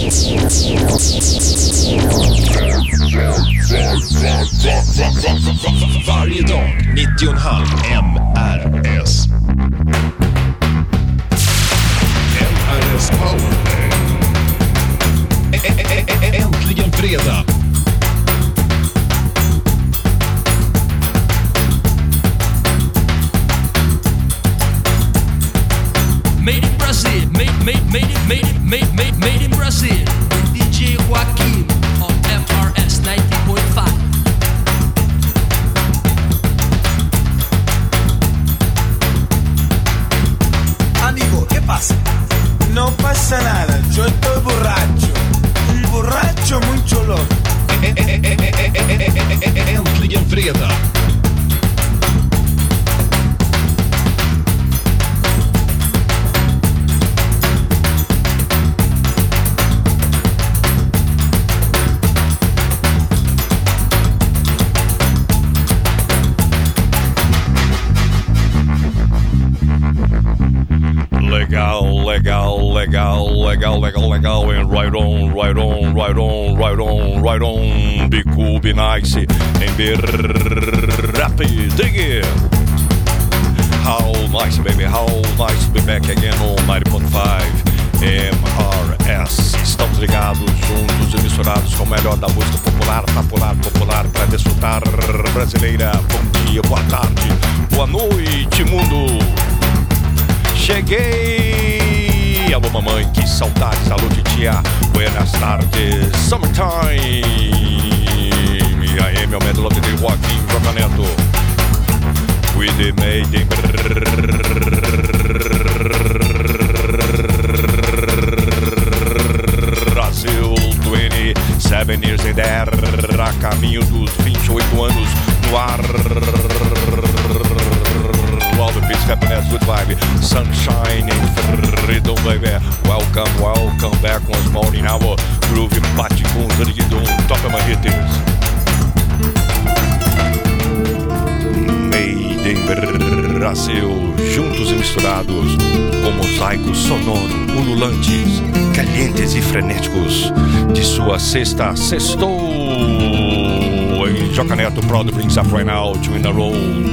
Varje dag 90,5 MRS. MRS Power. Äntligen fredag. Made in Brazil, made in Brazil. DJ Joaquim on MRS 90.5. Amigo, ¿qué pasa? No pasa nada, yo estoy borracho. Un borracho mucho loco. Äntligen fredag. Legal, and right on, be cool, be nice, and be rap, dig it. How nice, baby, how nice to be back again on 90.5 MRS. Estamos ligados, juntos e misturados com o melhor da música popular, para desfrutar brasileira. Bom dia, boa tarde, boa noite, mundo. Cheguei! Alô mamãe, que saudades, alô titia, buenas tardes, summertime. E aí meu método de Joaquim Joca Neto. We the made in Brasil, 27 years in there, a caminho dos 28 anos no ar. All the peace, happiness, good vibe, sunshine and freedom, baby. Welcome back once more in our groove bate com o Zurigidum, top of my hits. Made in Brasil, juntos e misturados, com mosaicos sonoro, ululantes, calientes e frenéticos, de sua sexta, sextou. Em Joca Neto, Prod brings up right now, two in a row.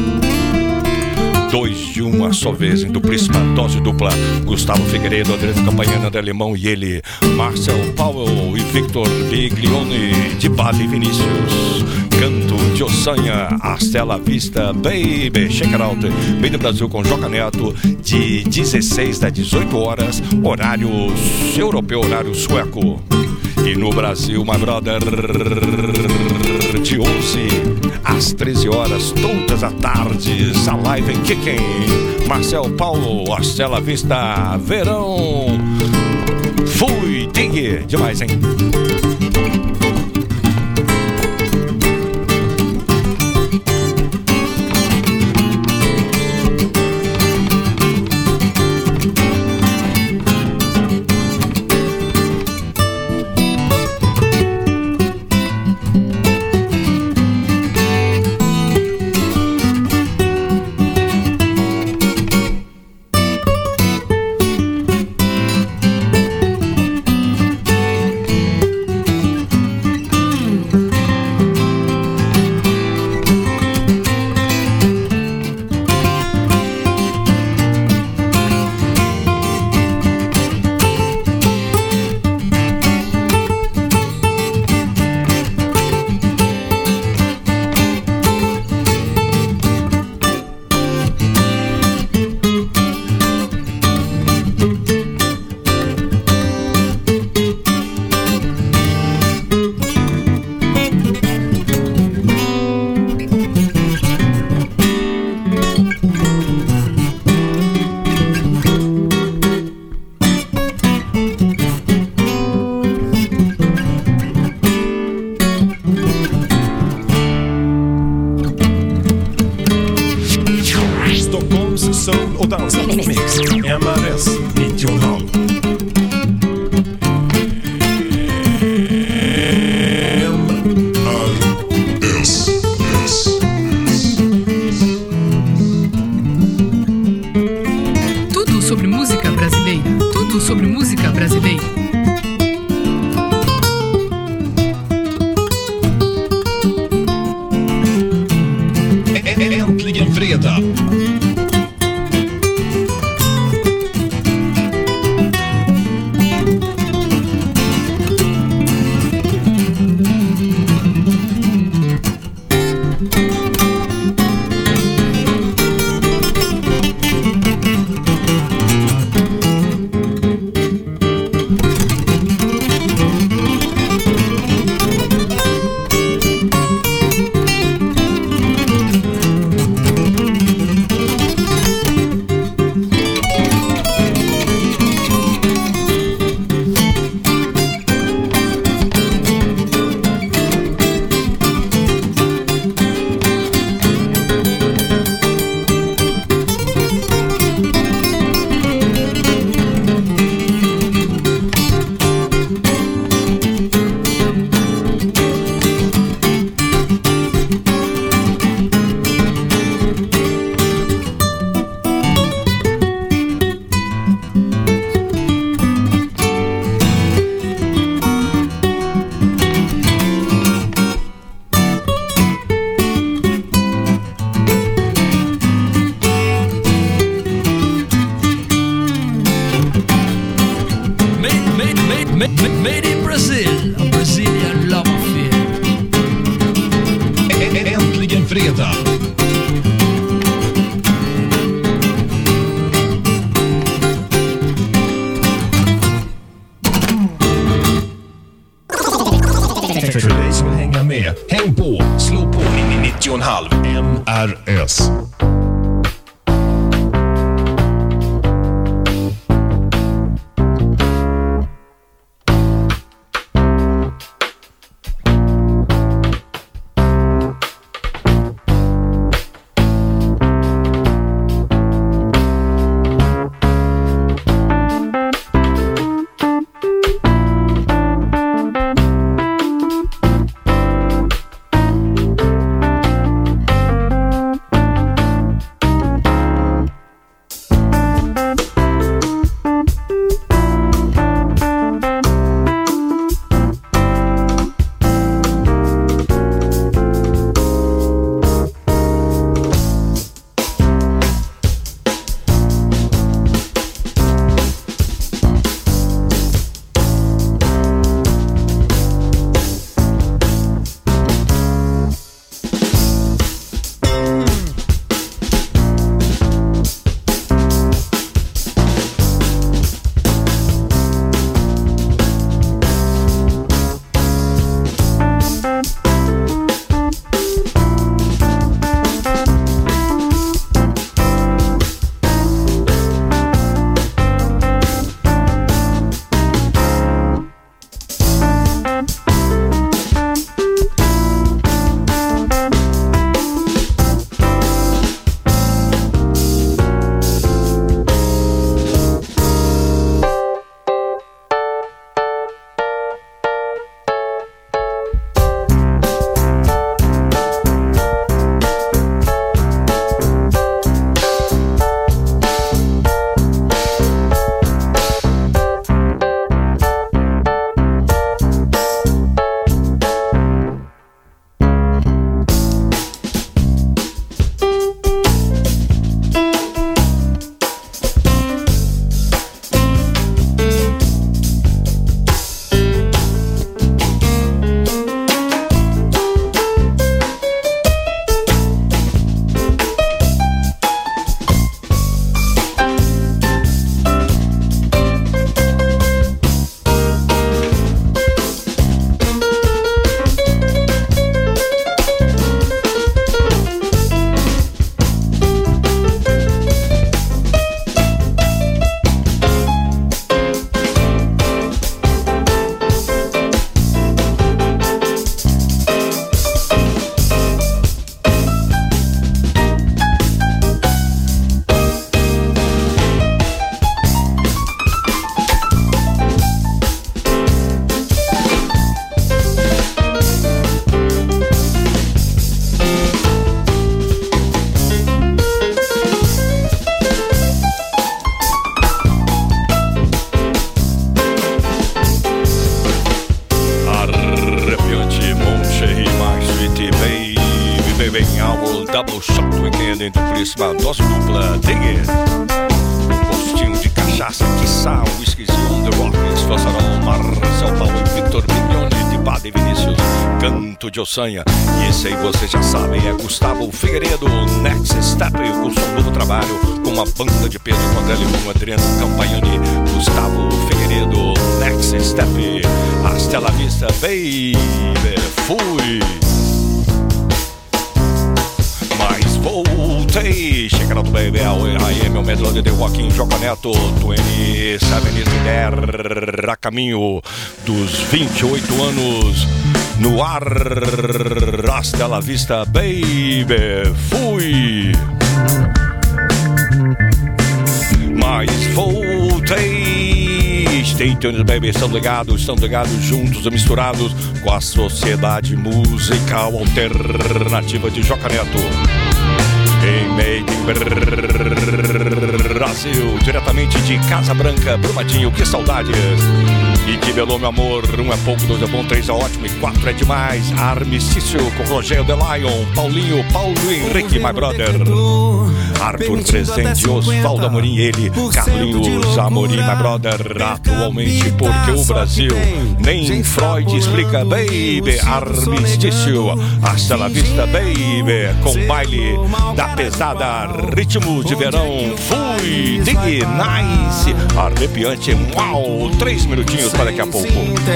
2 de uma só vez, em duplíssima dose dupla. Gustavo Figueiredo, Adriano Campanhana, André Limão e ele, Marcel Powell e Victor Biglione, de Bali Vinícius, canto de Ossanha, hasta la vista, baby, check it out. Meio do Brasil com Joca Neto, de 16 a 18 horas, horário europeu, horário sueco. E no Brasil, my brother, de 11 às 13 horas, todas as tardes, a live em Kicking. Marcel Paulo, hasta la vista, verão. Fui, dig, demais, hein? Made in Brazil, a Brazilian love affair. Äntligen fredag. För dig som vill hänga med, häng på, slå på in i 90,5 MRS. Double Shot Weekend entre por isso uma dose dupla. Dig it. Um postinho de cachaça, quiçá, um whiskyzinho on the rocks. Façarão Marcel Paulo e Victor Mignoni de Padre Vinícius, canto de Ossanha. E esse aí vocês já sabem, é Gustavo Figueiredo, Next Step, com seu novo trabalho com uma banda de peso com André Limão, Adriano Campagnani. Gustavo Figueiredo, Next Step. Hasta la vista, baby. Fui. Voltei, chegando do Baby AM, o Medley de Joaquim Joca Neto, 27 der, a caminho dos 28 anos, no ar, hasta la vista, baby, fui. Mas voltei, stay tuned, baby, estão ligados juntos e misturados com a Sociedade Musical Alternativa de Joca Neto. Em Made in Brasil, diretamente de Casa Branca, Brumadinho, que saudades! E que belou, meu amor. 1 é pouco, 2 é bom, 3 é ótimo e 4 é demais. Armistício com Rogério The Lion, Paulinho, Paulo Henrique, my brother. Arthur presente, Osvaldo Amorim, ele, Carlinhos Amorim, my brother. Atualmente, porque o Brasil nem Freud explica, baby. Armistício, hasta la vista, baby. Com baile da pesada, ritmo de verão. Fui, dig, nice, arrepiante, uau. 3 minutinhos para daqui a pouco.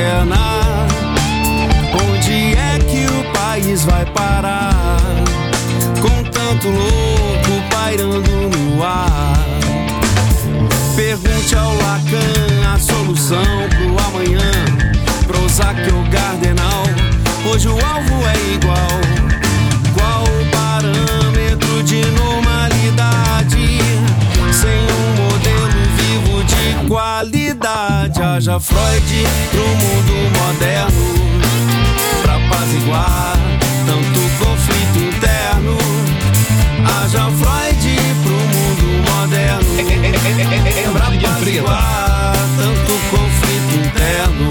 Onde é que o país vai parar? Com tanto louco pairando no ar. Pergunte ao Lacan a solução pro amanhã. Prozac ou Gardenal, hoje o alvo é igual. Qual o parâmetro de normalidade? Sem um modelo vivo de qualidade. Haja Freud pro mundo moderno, pra apaziguar tanto conflito interno. Haja Freud pro mundo moderno, pra apaziguar tanto conflito interno.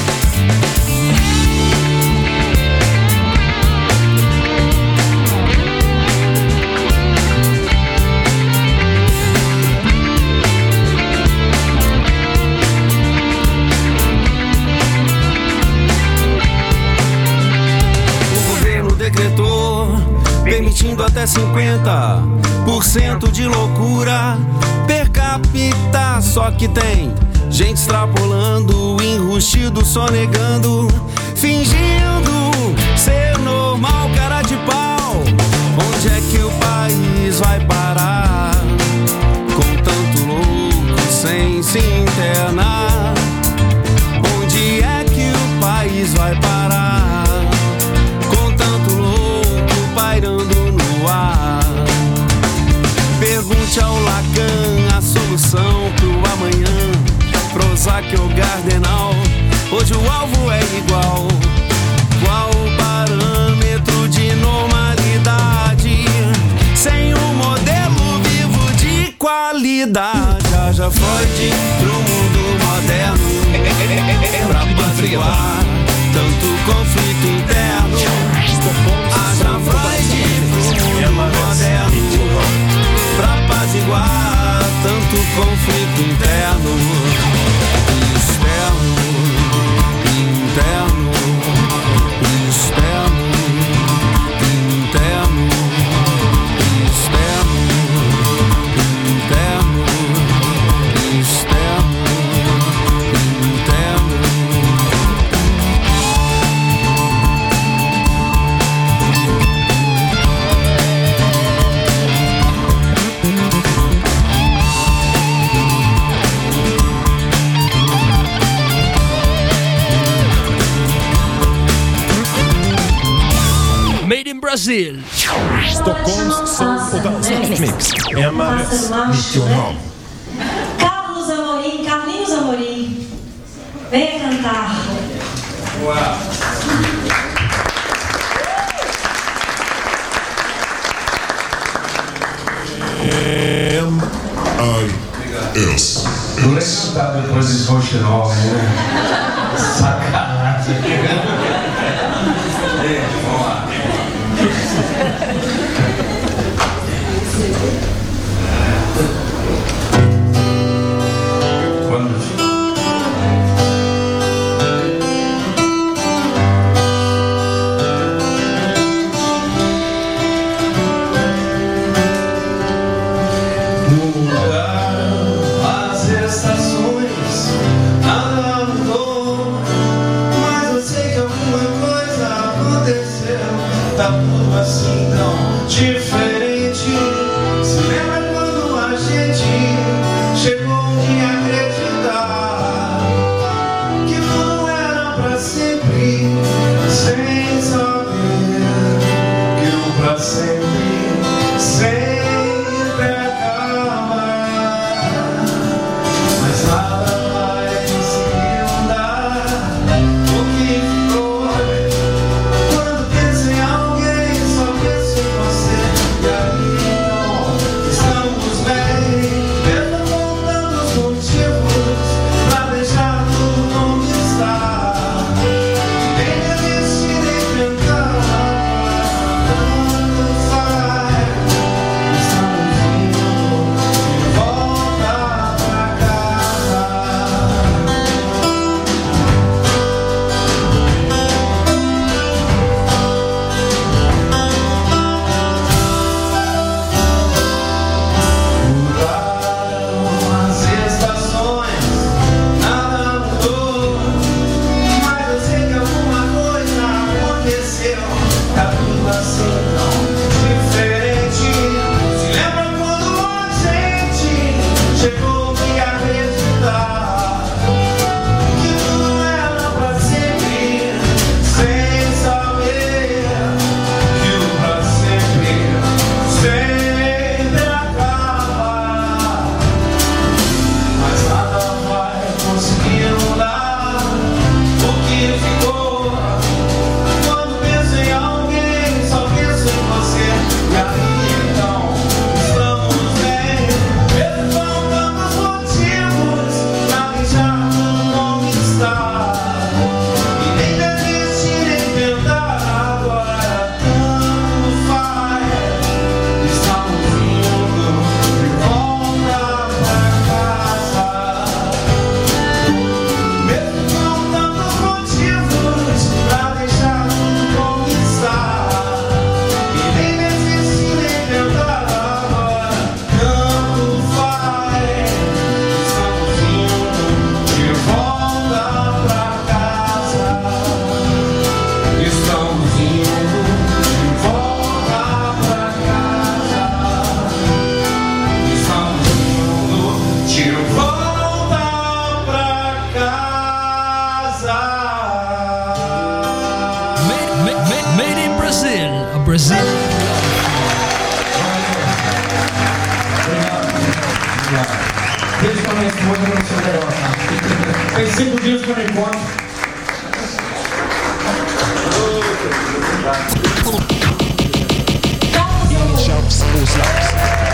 Permitindo até 50% de loucura per capita. Só que tem gente extrapolando, enrustido, sonegando, fingindo ser normal, cara de pau. Onde é que o país vai parar? Com tanto louco sem se internar. Onde é que o país vai parar? Com tanto louco pairando no ar. Pergunte ao Lacan a solução pro amanhã. Prozac ou Gardenal, hoje o alvo é igual. Qual o parâmetro de normalidade? Sem um modelo vivo de qualidade. Haja Freud pro mundo moderno, pra apaziguar tanto conflito interno. Haja Freud pro mundo moderno, pra apaziguar tanto conflito interno. Externo, interno, externo, interno, externo, interno, externo, interno. Made in Brazil. Stockholms sång- och dansmix. MRS 99. Carlos Amorim, Carlinhos Amorim, venha cantar. MRS. Não é que tá depois desse roxinol, né? Sacanagem. Vamos lá. Mudaram as estações, nada mudou. Made in Brazil, a Brazil. Beijo pra minha esposa no seu melhor, tá? Tem 5 dias que eu me encontro. Tjafs och slaps.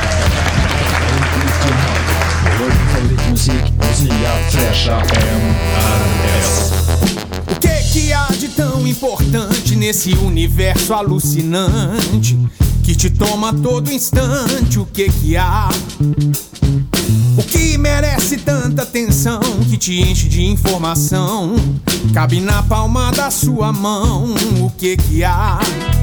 Favoritmusik hos nya fräscha MRS. O que há de tão importante nesse universo alucinante que te toma a todo instante? O que há? O que merece tanta atenção que te enche de informação? Cabe na palma da sua mão. O que há?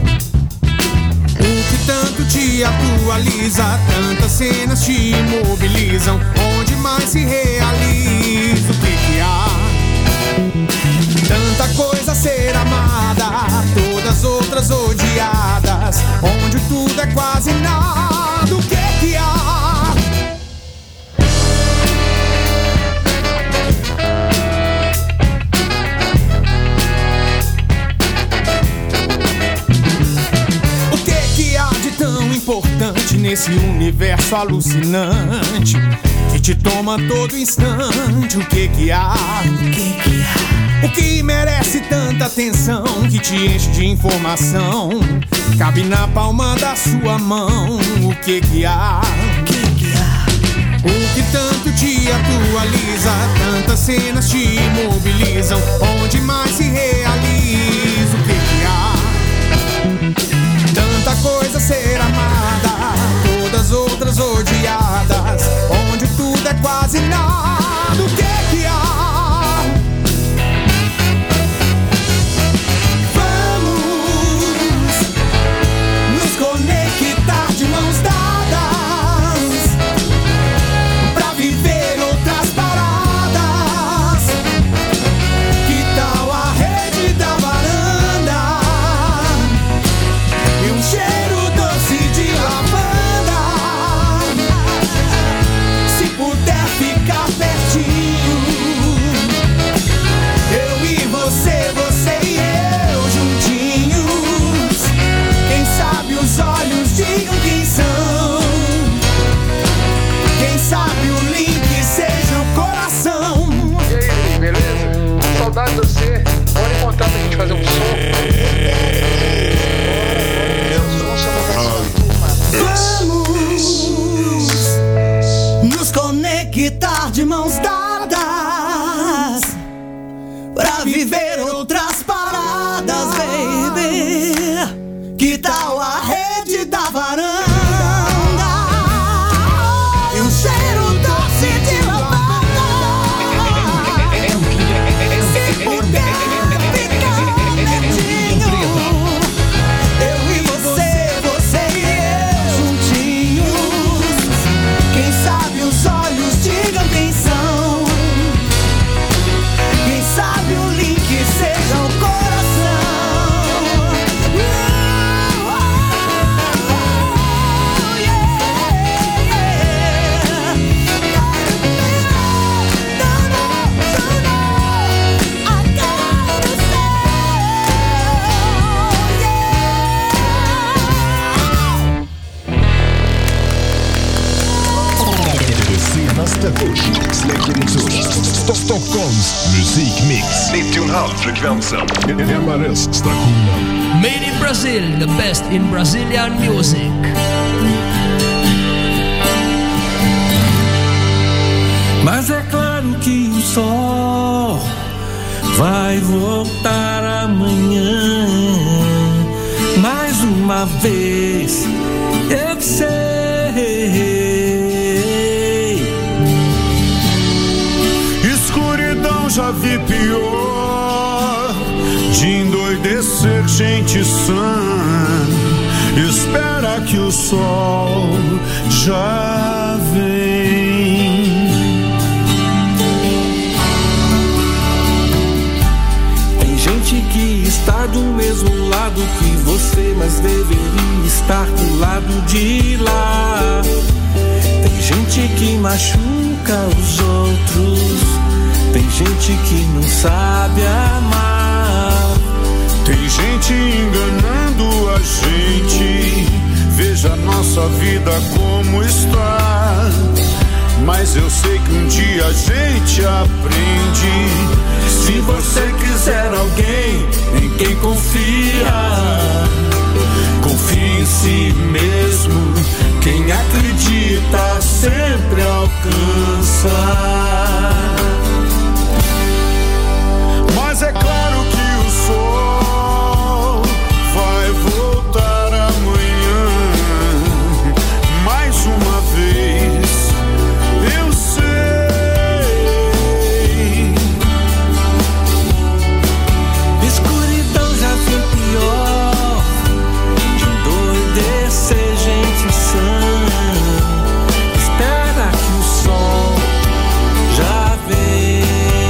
O que tanto te atualiza, tantas cenas te imobilizam, onde mais se realiza? O que há? Tanta coisa a ser amada, todas outras odiadas, onde tudo é quase nada. O que há? O que há de tão importante nesse universo alucinante que te toma a todo instante? O que há? O que merece tanta atenção que te enche de informação? Cabe na palma da sua mão. O que há? O que tanto te atualiza, tantas cenas te imobilizam, onde mais se realiza? O que há? Tanta coisa a ser amada, todas outras odiadas, onde tudo é quase nada. O que há? Conectar de mãos dadas pra viver outras paradas. Que tal a rede da varanda e um cheiro doce de lavanda? Se puder ficar pertinho, eu e você, você e eu juntinhos. Quem sabe os olhos digam quem são, quem sabe o link seja o coração. E aí, beleza? Saudade de você. Bora encontrar pra gente fazer um som. Vamos nos conectar de mãos dadas pra viver outras paradas, baby. Que tal a rede da varanda e um cheiro doce de lavanda? Se puder ficar pertinho, eu e você, você e eu juntinhos. Quem sabe os olhos digam quem são, quem sabe o link seja o coração. Senaste först släcker din surf. Stockholms musikmix 90,5 frekvensen. MRS-stationen. Made in Brazil, the best in Brazilian music. Mas é claro que o sol vai voltar amanhã. Mais uma vez eu sei. Escuridão já vi pior, de endoidecer gente sã. Espera que o sol já vem. Tem gente que está do mesmo lado que você, mas deveria estar do lado de lá. Tem gente que machuca os outros, tem gente que não sabe amar. Tem gente enganando a gente. Veja nossa vida como está. Mas eu sei que um dia a gente aprende. Se você quiser alguém em quem confia, confie em si mesmo. Quem acredita sempre alcança. Mas é claro que o sol vai voltar amanhã. Mais uma vez, eu sei. Escuridão já foi pior. De endoidecer gente sã. Espera que o sol já vem.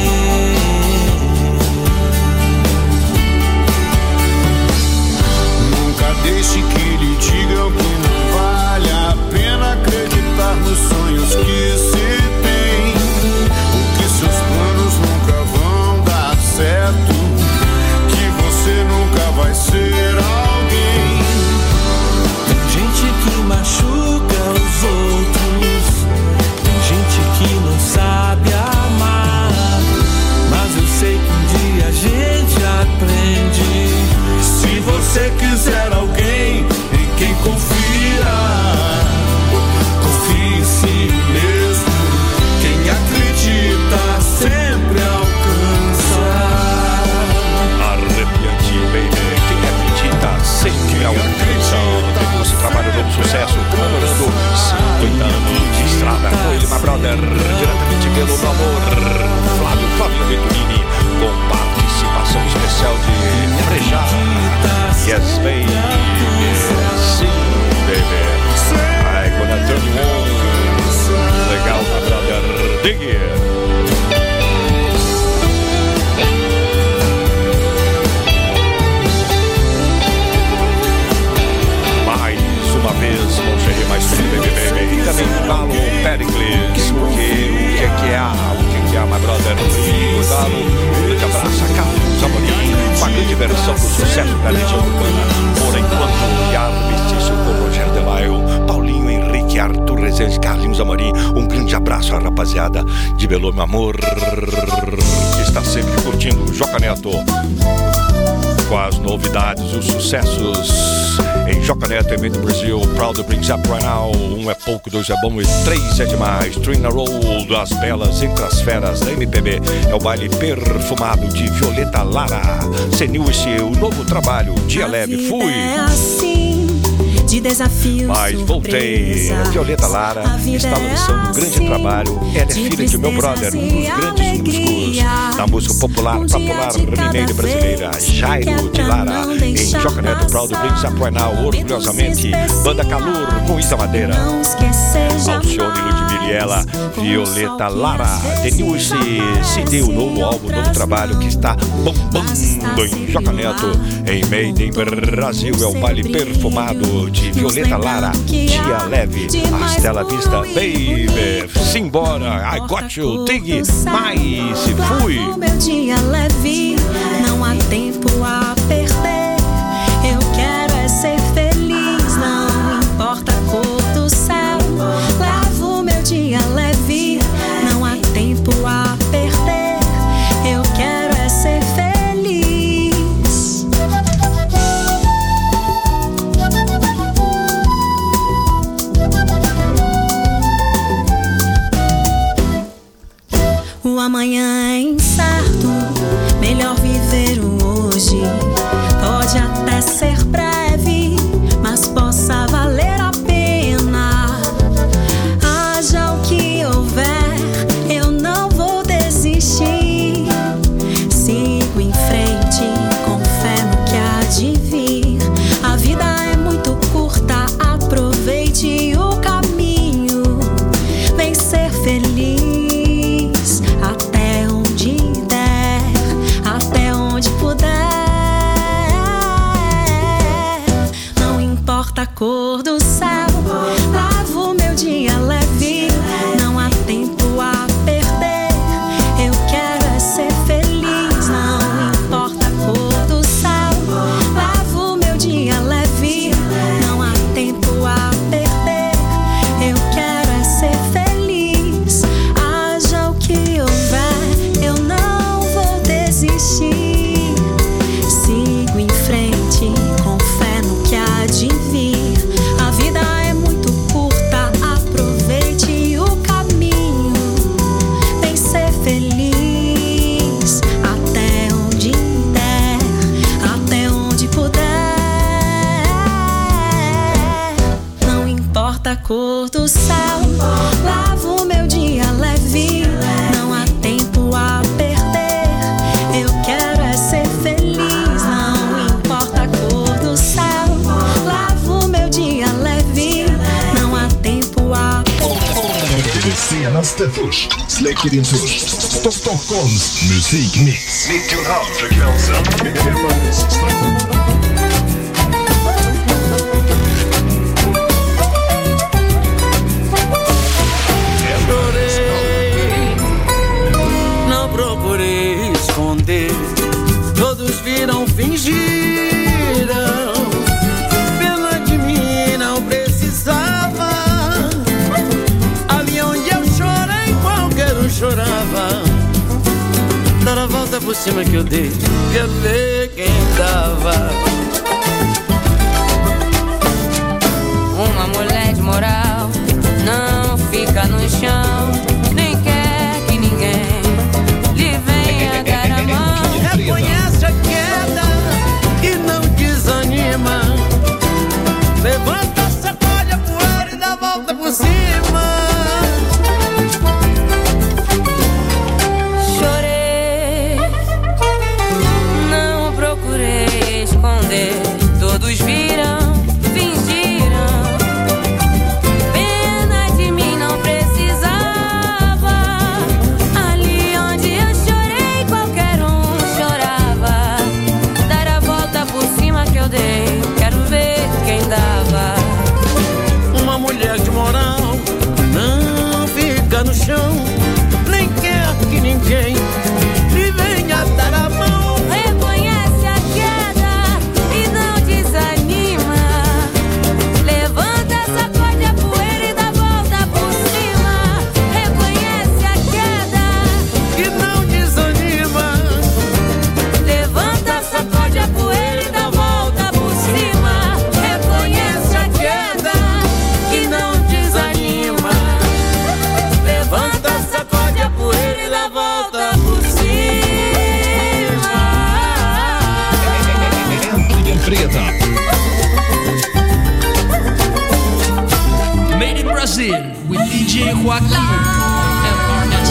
Nunca deixe que lhe digam que não vale a pena acreditar nos sonhos que se tem. Porque seus planos nunca vão dar certo. Que você nunca vai ser alguém. Tem gente que machuca os outros. Tem gente que não sabe amar. Mas eu sei que um dia a gente aprende. Se você quiser alguém em quem confia, confie em si mesmo. Quem acredita sempre alcança. Arrepiante, baby. Quem acredita sempre alcança. Temos esse trabalho novo sucesso, comemorando 50 anos de estrada com ele, my brother, diretamente pelo Meu Amor, Flávio Venturini, com participação especial de Frejá. Yes, baby. Sim, baby. I gonna turn you on. Legal, my brother. Dig it. Uma vez, Moncherry, mais baby. E também Galo Pericles, porque o que é, my brother? E Galo, um grande abraço a Carlos Amorim, uma grande versão do sucesso da Legião Urbana. Por enquanto, e armistício com Roger de Maio, Paulinho Henrique, Arthur Rezende, Carlinhos Amorim. Um grande abraço à rapaziada de Belo, meu amor, que está sempre curtindo o Joca Neto. Com as novidades, os sucessos em Joca Neto, Evento Brasil, Proud Brings Up Right Now. Um é pouco, dois é bom e três é demais. Train a Roll das belas entre as feras da MPB. É o baile perfumado de Violeta Lara. Senil-se o novo trabalho, Dia Leve. Fui. De desafios, mas voltei. A Violeta Lara está lançando um grande trabalho. Ela é filha de meu brother, um dos grandes músicos da música popular mineira e brasileira, Jairo de Lara, em Joca Neto, Proud Brings Up Right Now, orgulhosamente, Banda Calor com Isa Madeira, Alcione Ludmilla e ela, Violeta Lara, The New CD, o novo álbum, o novo trabalho que está bombando em Joca Neto, em Made in Brasil. É o baile perfumado de Violeta Lara, Dia Leve, Hasta la Vista, baby. Simbora, I got you, dig, mas se fui. Meu dia leve, não há tempo a perder. Eu quero é ser feliz, não importa a cor do céu. Levo meu dia leve, não há tempo a perder. Eu quero é ser feliz. O amanhã é incerto, melhor cor do céu. Lavo meu dia leve, não há tempo a perder. Eu quero é ser feliz, não importa a cor do céu. Lavo meu dia leve, não há tempo a perder. Det senaste först. Släcker din törst. Stockholms musikmix. 90,5 frekvensen. Não procurei esconder, todos viram, fingiram. Pena de mim não precisava. Ali onde eu chorei, qualquer um chorava. Dar a volta por cima que eu dei, quero ver quem dava. Uma mulher de moral não fica no chão, nem quer que ninguém lhe venha dar a mão. Reconhece a queda e não desanima. Levanta, sacode a poeira e dá a volta por cima. Chorei, não procurei esconder, todos viram, fingiram. Pena de mim não precisava. Ali onde eu chorei, qualquer um chorava. Dar a volta por cima que eu dei, quero ver quem dava. Uma mulher de moral não fica no chão, nem quer que ninguém lhe venha dar a mão. Reconhece a queda e não desanima. Levanta, sacode a poeira e dá a volta por cima. Reconhece a queda E não desanima. Levanta, sacode a poeira e dá a volta por cima. Reconhece a queda E não desanima. Levanta, sacode a poeira e dá a volta por cima. Äntligen fredag. Made in Brazil with DJ Joaquim on FRS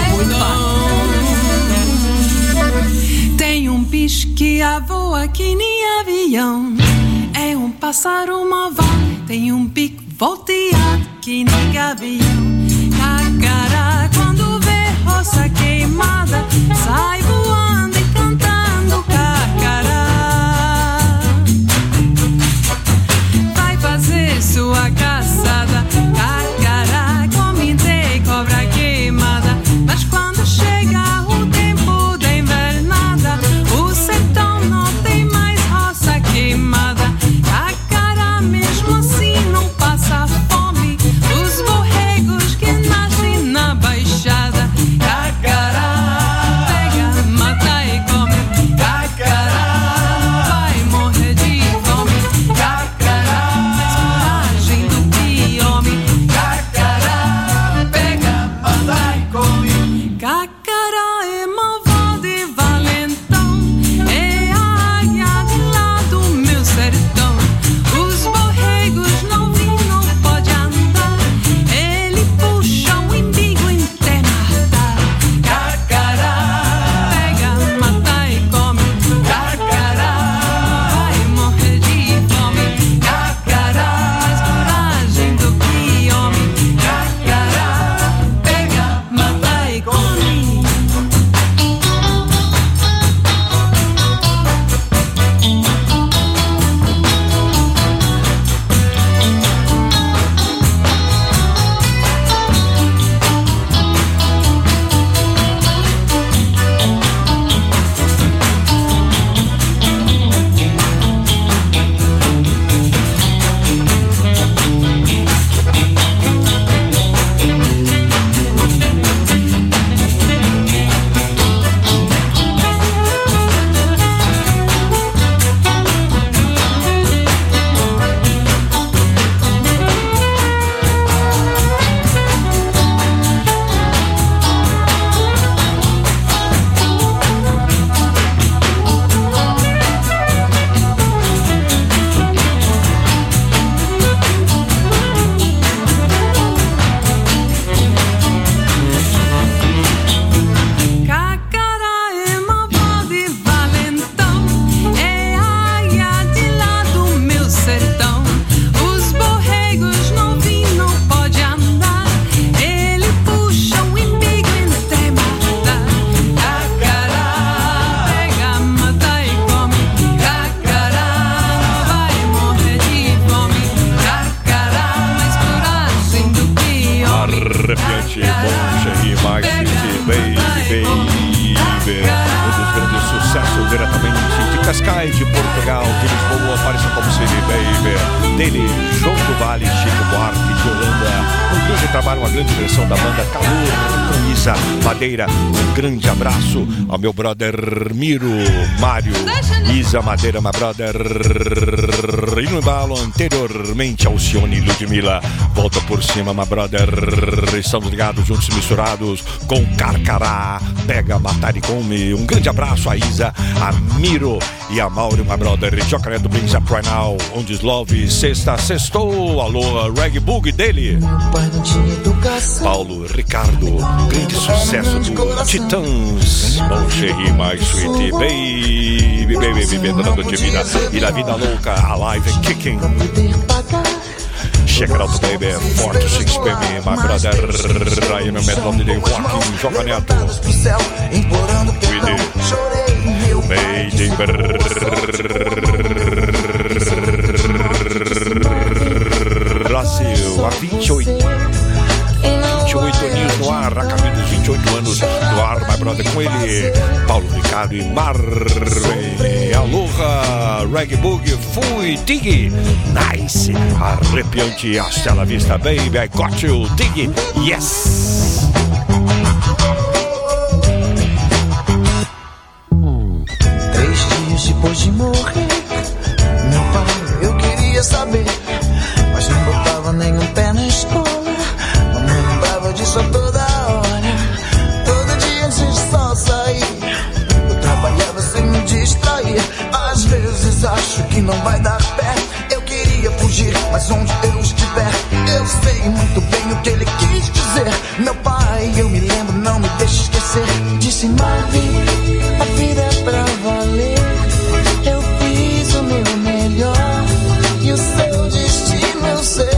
90.9. Tem bicho que voa que nem avião. É pássaro malvado, tem bico volteado que nem gavião. Cacará, quando vê roça queimada, sai voando e cantando cacará. Vai fazer sua caçada, cacará, come cobra queimada. Mas quando chega o tempo da invernada, o sertão não tem mais roça queimada. Cacará mesmo assim não passa fome, os borregos que nascem na baixada. Cacará. Cascais de Portugal, de Lisboa, apareça como City Baby. Dele, João do Vale, Chico Buarque de Holanda. Um grande trabalho, uma grande versão da banda Calor, com Isa Madeira. Um grande abraço ao meu brother Miro, Mário, Isa Madeira, my brother. E no embalo anteriormente, Alcione e Ludmilla. Volta por cima, my brother. Estamos ligados, juntos e misturados com Carcará. Pega, matar e come. Um grande abraço a Isa, a Miro e a Mauro, my brother. Jocaredo brings up right now. On this love, sextou. Alô, Reggae Boogie dele. Paulo Ricardo, grande sucesso do Titãs. Mon Chéri, my sweet baby, baby, baby, dando de vida. E da vida louca, alive and kicking. Check it out, baby. 4 to 6 PM, my brother. Aí no metal de Joaquim, Joga Neto. Made in Brasil, há 28 aninhos no ar, a caminho dos 28 anos no ar, my brother, com ele, Paulo Ricardo e Marvin. Aloha, Reggae Boogie, fui, Tig, nice, arrepiante, hasta la vista, baby, I got you, Tig, yes. 3 dias depois de morrer, meu pai, eu queria saber, mas não botava nenhum pé na escola. Disso a toda hora, todo dia antes de só sair, eu trabalhava sem me distrair. Às vezes acho que não vai dar pé. Eu queria fugir, mas onde eu estiver, eu sei muito bem o que ele quis dizer. Meu pai, eu me lembro, não me deixe esquecer. Disse: Marvin, a vida é pra valer. Eu fiz o meu melhor e o seu destino eu sei.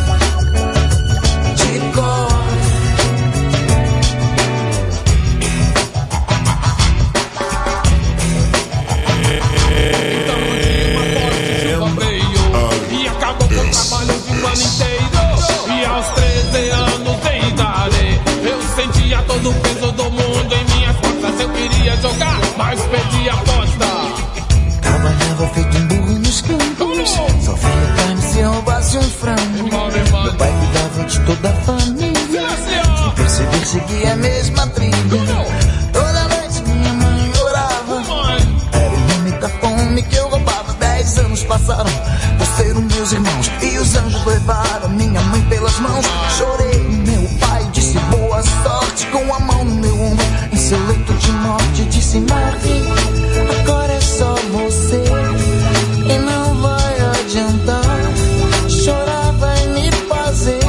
E aos 13 anos de idade, eu sentia todo o peso do mundo em minhas costas. Eu queria jogar, mas perdi a aposta. Trabalhava feito um burro nos campos, só via carne se roubasse um frango. Meu pai cuidava de toda a família, sem perceber seguia a mesma trilha. Toda noite minha mãe orava, era o nome da fome que eu roubava. 10 anos passaram, nasceram meus irmãos e os anjos levaram minha mãe pelas mãos. Chorei, meu pai disse boa sorte, com a mão no meu ombro em seu leito de morte. Disse: Marvin, agora é só você e não vai adiantar. Chorar vai me fazer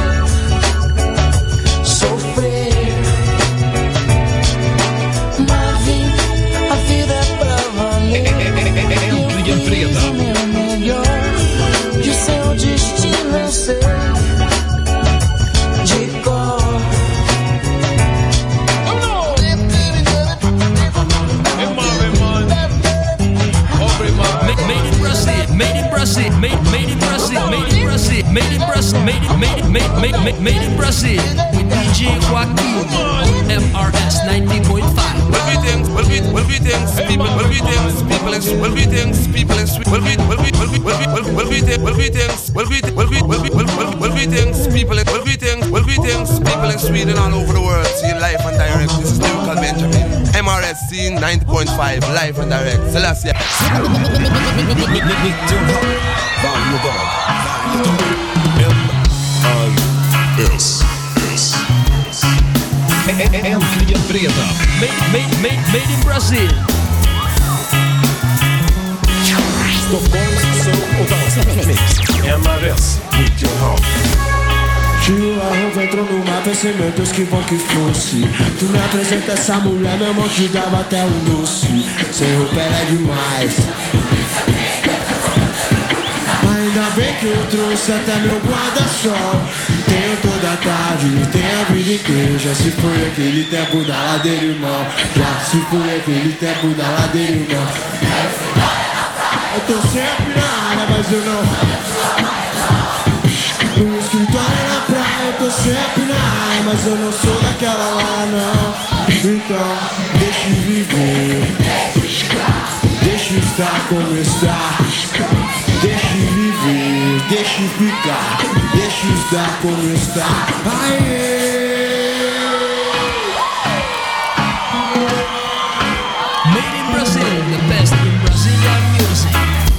sofrer. Marvin, a vida é pra valer. Eu fiz o meu melhor e o seu destino eu sei de cor. Made in Brazil, made in Brazil, made in Brazil, made in Brazil, made in Brazil, made in Brazil. With DJ Joaquim, MRS 90.5. Will be things, people in Sweden all over the world see live and direct. This is Lyrical Benjamin, MRS 90.5, live and direct. Selassie. Linha Preta. Made in Brazil. MRS 90.5. Tio Arrovo entrou no mar, pensei, meu Deus, que bom que fosse. Tu me apresenta essa mulher, meu irmão te dava até um doce. Sem roupa é demais. Ainda bem que eu trouxe até meu guarda-sol. Tenho toda a tarde, tenho a vida inteira. Já se foi aquele tempo da ladeira, irmão. Já se foi aquele tempo da ladeira, irmão. Eu tô sempre na área, mas eu não. No escritório na praia, eu tô sempre na área, mas eu não sou daquela lá, não. Então, deixa eu viver. Deixa eu estar como está. Deixe viver, deixe ficar, deixe estar como está. Made in Brazil, the best in Brazilian music.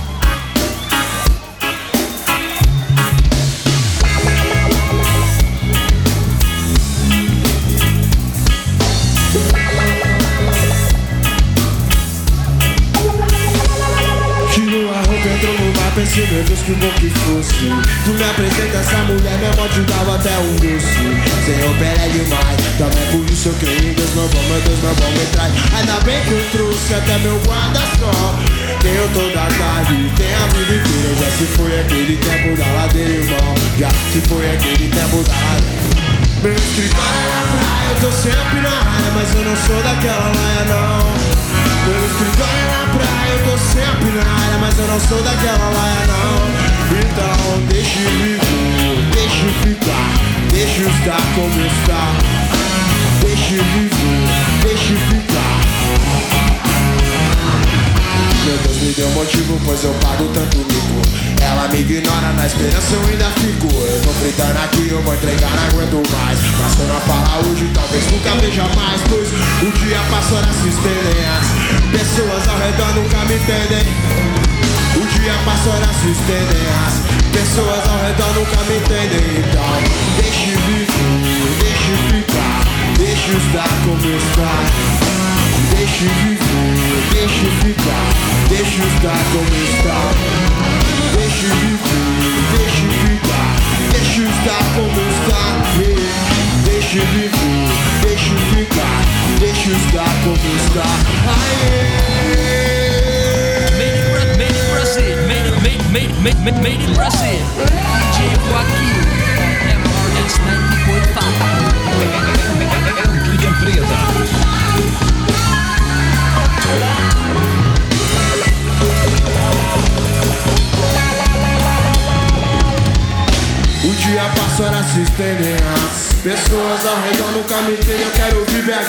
Entrou no mar, pensei, meu Deus, que bom que fosse. Tu me apresenta essa mulher, minha mão te dava até um doce. Senhor, pera demais, também por isso eu creio em Deus, meu bom me traz. Ainda bem que eu trouxe até meu guarda-sol. Tenho toda a tarde, tem a vida inteira. Já se foi aquele tempo da ladeira, irmão. Já se foi aquele tempo da ladeira. Meu escritório é na praia, eu tô sempre na área, mas eu não sou daquela laia, não. Meu escritório é na praia, eu tô sempre na área, mas eu não sou daquela laia, não. Então deixe viver, deixe ficar, deixe estar como está. Deixe viver, deixe ficar. Meu Deus me deu motivo, pois eu pago tanto mico. Ela me ignora, na esperança eu ainda fico. Eu tô fritando aqui, eu vou entregar, não aguento mais. Mas se eu não falar hoje, talvez nunca veja mais. Pois o dia passou na se estendem. As pessoas ao redor nunca me entendem. O dia passou na se estendem. As pessoas ao redor nunca me entendem. Então deixe viver, deixe ficar, deixe estar como está. Deixe viver, deixe ficar, deixe estar como está. Deixe viver, deixe ficar, deixe estar como está. Deixe viver, deixe ficar, deixe estar como está. Made in Brazil, made in Brazil. DJ Joaquim, MRS 90.5. Linha Preta. O dia passou na se estendem. As pessoas ao redor nunca me entendem. Eu quero ouvir BH.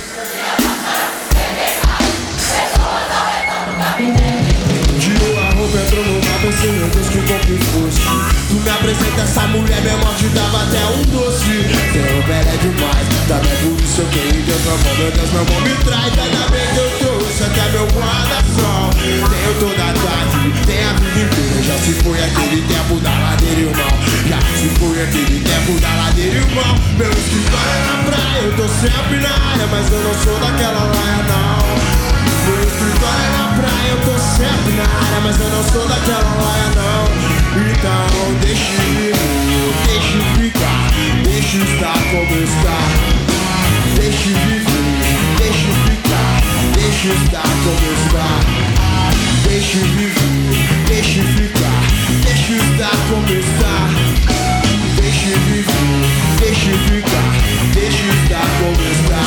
Tirou a roupa, entrou no mar, pensei, meu Deus, que bom que fosse. Tu me apresenta essa mulher, minha mão te dava até um doce. Seu velho é demais, também por isso eu queria Deus, meu Deus, meu bom me traz. Ainda bem que eu trouxe até meu guarda-sol. Tenho toda a tarde, tem a vida inteira. Já se foi aquele tempo da ladeira, irmão. Já se foi aquele tempo da ladeira, irmão. Meu escritório é na praia, eu tô sempre na área, mas eu não sou daquela laia, não. Meu escritório é na praia, eu tô sempre na área, mas eu não sou daquela laia, não. Então deixe viver, deixe ficar, deixe estar como está. Deixe viver, deixe ficar, deixe estar como está. Deixe viver, deixe ficar, deixe estar como está. Deixe viver, deixe ficar, deixe estar como está.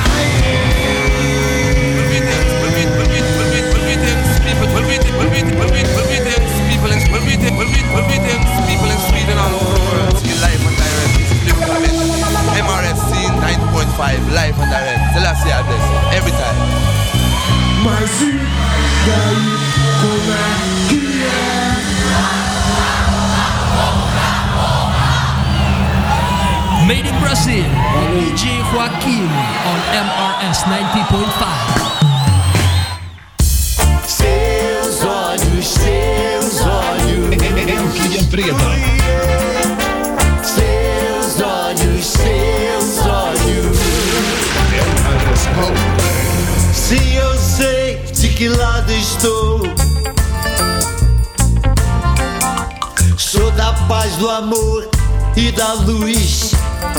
People in Sweden all over the world see live and direct. This is Lyrical Convention. MRS scene 90.5 live and direct. Selassie address every time. Mas e daí como é que é? Made in Brazil, DJ Joaquim on MRS 90.5. Seus olhos. Linha Preta. Seus olhos. Sim, eu sei de que lado estou. Sou da paz, do amor e da luz.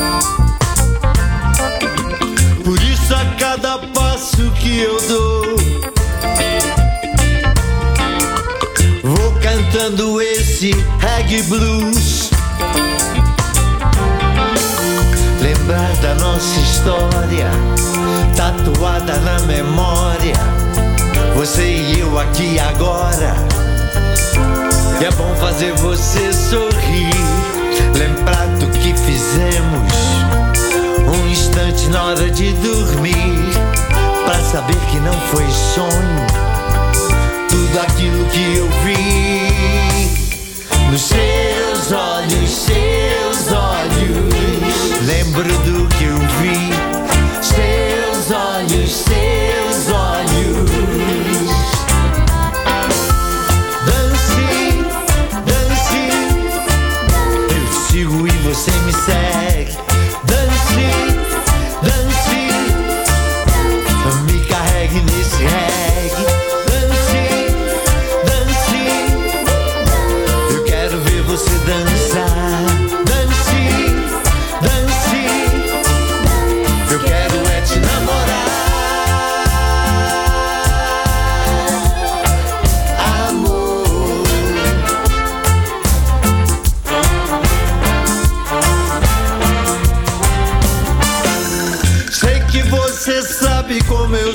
Por isso a cada passo que eu dou, vou cantando esse reggae blues. Lembrar da nossa história, tatuada na memória. Você e eu aqui agora. E é bom fazer você sorrir. Lembrar do que fizemos um instante na hora de dormir, pra saber que não foi sonho. Tudo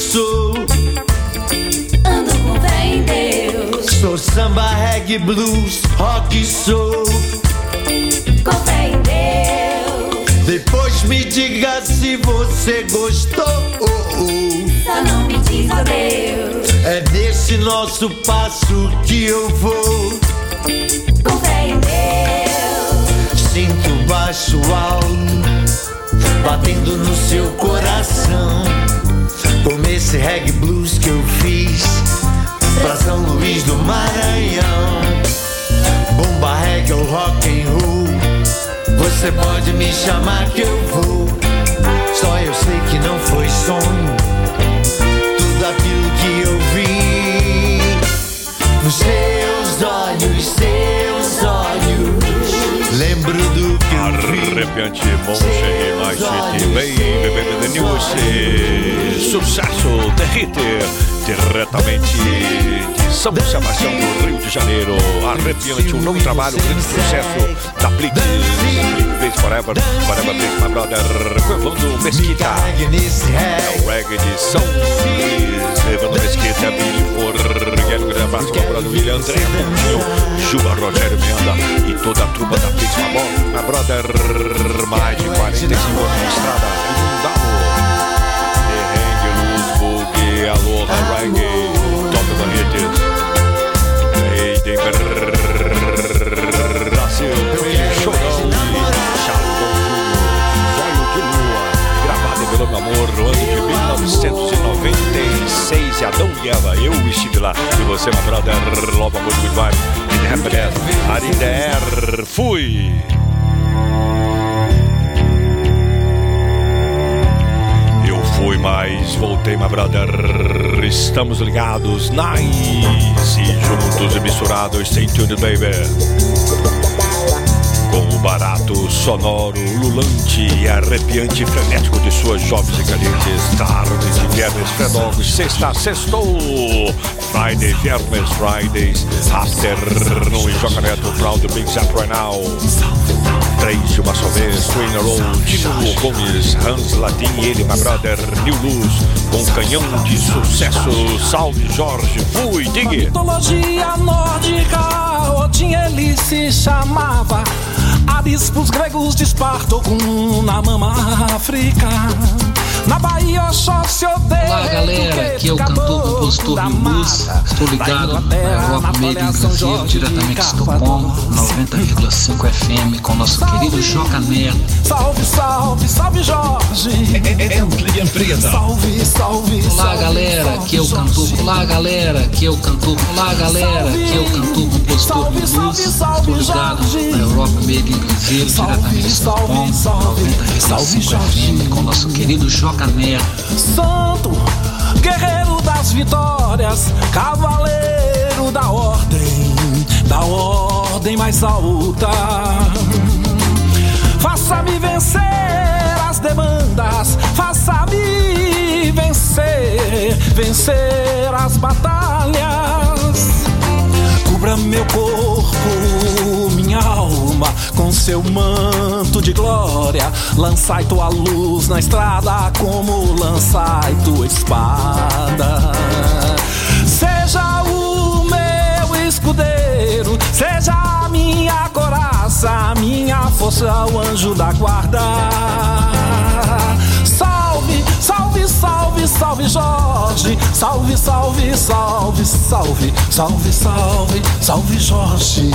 sou. Ando com fé em Deus. Sou samba, reggae, blues, rock, soul. Com fé em Deus. Depois me diga se você gostou. Só não me diz adeus. É nesse nosso passo que eu vou. Com fé em Deus. Sinto baixo alto batendo no seu coração. Como esse reggae blues que eu fiz pra São Luís do Maranhão. Bomba, reggae ou rock and roll, você pode me chamar que eu vou. Só eu sei que não foi sonho tudo aquilo que eu vi nos seus olhos, lembro do que eu vi. Arrepiante, Monche, mais City, Baby, The News, sucesso, The Hit, diretamente de São Sebastião do Rio de Janeiro. Arrepiante, um novo trabalho, um grande sucesso da Blitz, Blitz Forever, Forever Blitz, my brother, Evandro Mesquita. É o reggae de São Luís, Evandro Mesquita, Billy Forguero, grande abraço para o brother William André, Juba, Rogério Menda e toda a trupa da Blitz, my brother, mais de 45 anos na estrada, inundável. Derrengue, luz, bug, aloha, reggae, top barretes. Eidem, Brasil, Chorão, Charlton Júnior, Zóio de Lua, gravado pelo meu amor, no ano de 1996, Adão e Eva, eu estive lá, e você, my brother, Love, Amor, Good Vibe, in the happiness, are in the air, fui! Fui, mas voltei, my brother. Estamos ligados, nice. Juntos e misturados, stay tuned, baby. Com o barato, sonoro, lulante e arrepiante frenético de suas jovens e calientes tardes de viernes fredogos, sexta, sextou, Friday, viernes, Fridays, afternoon e Joca Neto, proud to big up right now. 3 de uma só vez, Trainer Road, Tino Gomes, Hans Latin e ele, my brother, New Luz, com canhão de sucesso, salve Jorge, fui, digue. Mitologia nórdica, Odin ele se chamava, Ares pros gregos de Esparta, Ogum na mama África. Na Bahia Oxóssi odeia. Olá galera, aqui é o cantor, compositor New Luz. Estou ligado na Europa Made in Brasil, diretamente de Estocolmo, 90,5 FM, com nosso querido Joca Neto. Salve, salve, salve Jorge. Äntligen fredag. Salve, salve. Olá galera, aqui é o cantor. Olá galera, aqui é o cantor. Olá galera, aqui é o cantor, compositor New Luz. Estou ligado na Europa Made in Brasil, diretamente de Estocolmo, 90,5 FM, com nosso querido Joca Neto. Santo, guerreiro das vitórias, cavaleiro da ordem mais alta. Faça-me vencer as demandas, faça-me vencer as batalhas. Cubra meu corpo, minha alma, com seu manto de glória. Lançai tua luz na estrada, como lançai tua espada. Seja o meu escudeiro, seja a minha coraça, a minha força, o anjo da guarda. Salve, salve, salve, salve Jorge. Salve, salve, salve, salve, salve, salve, salve Jorge.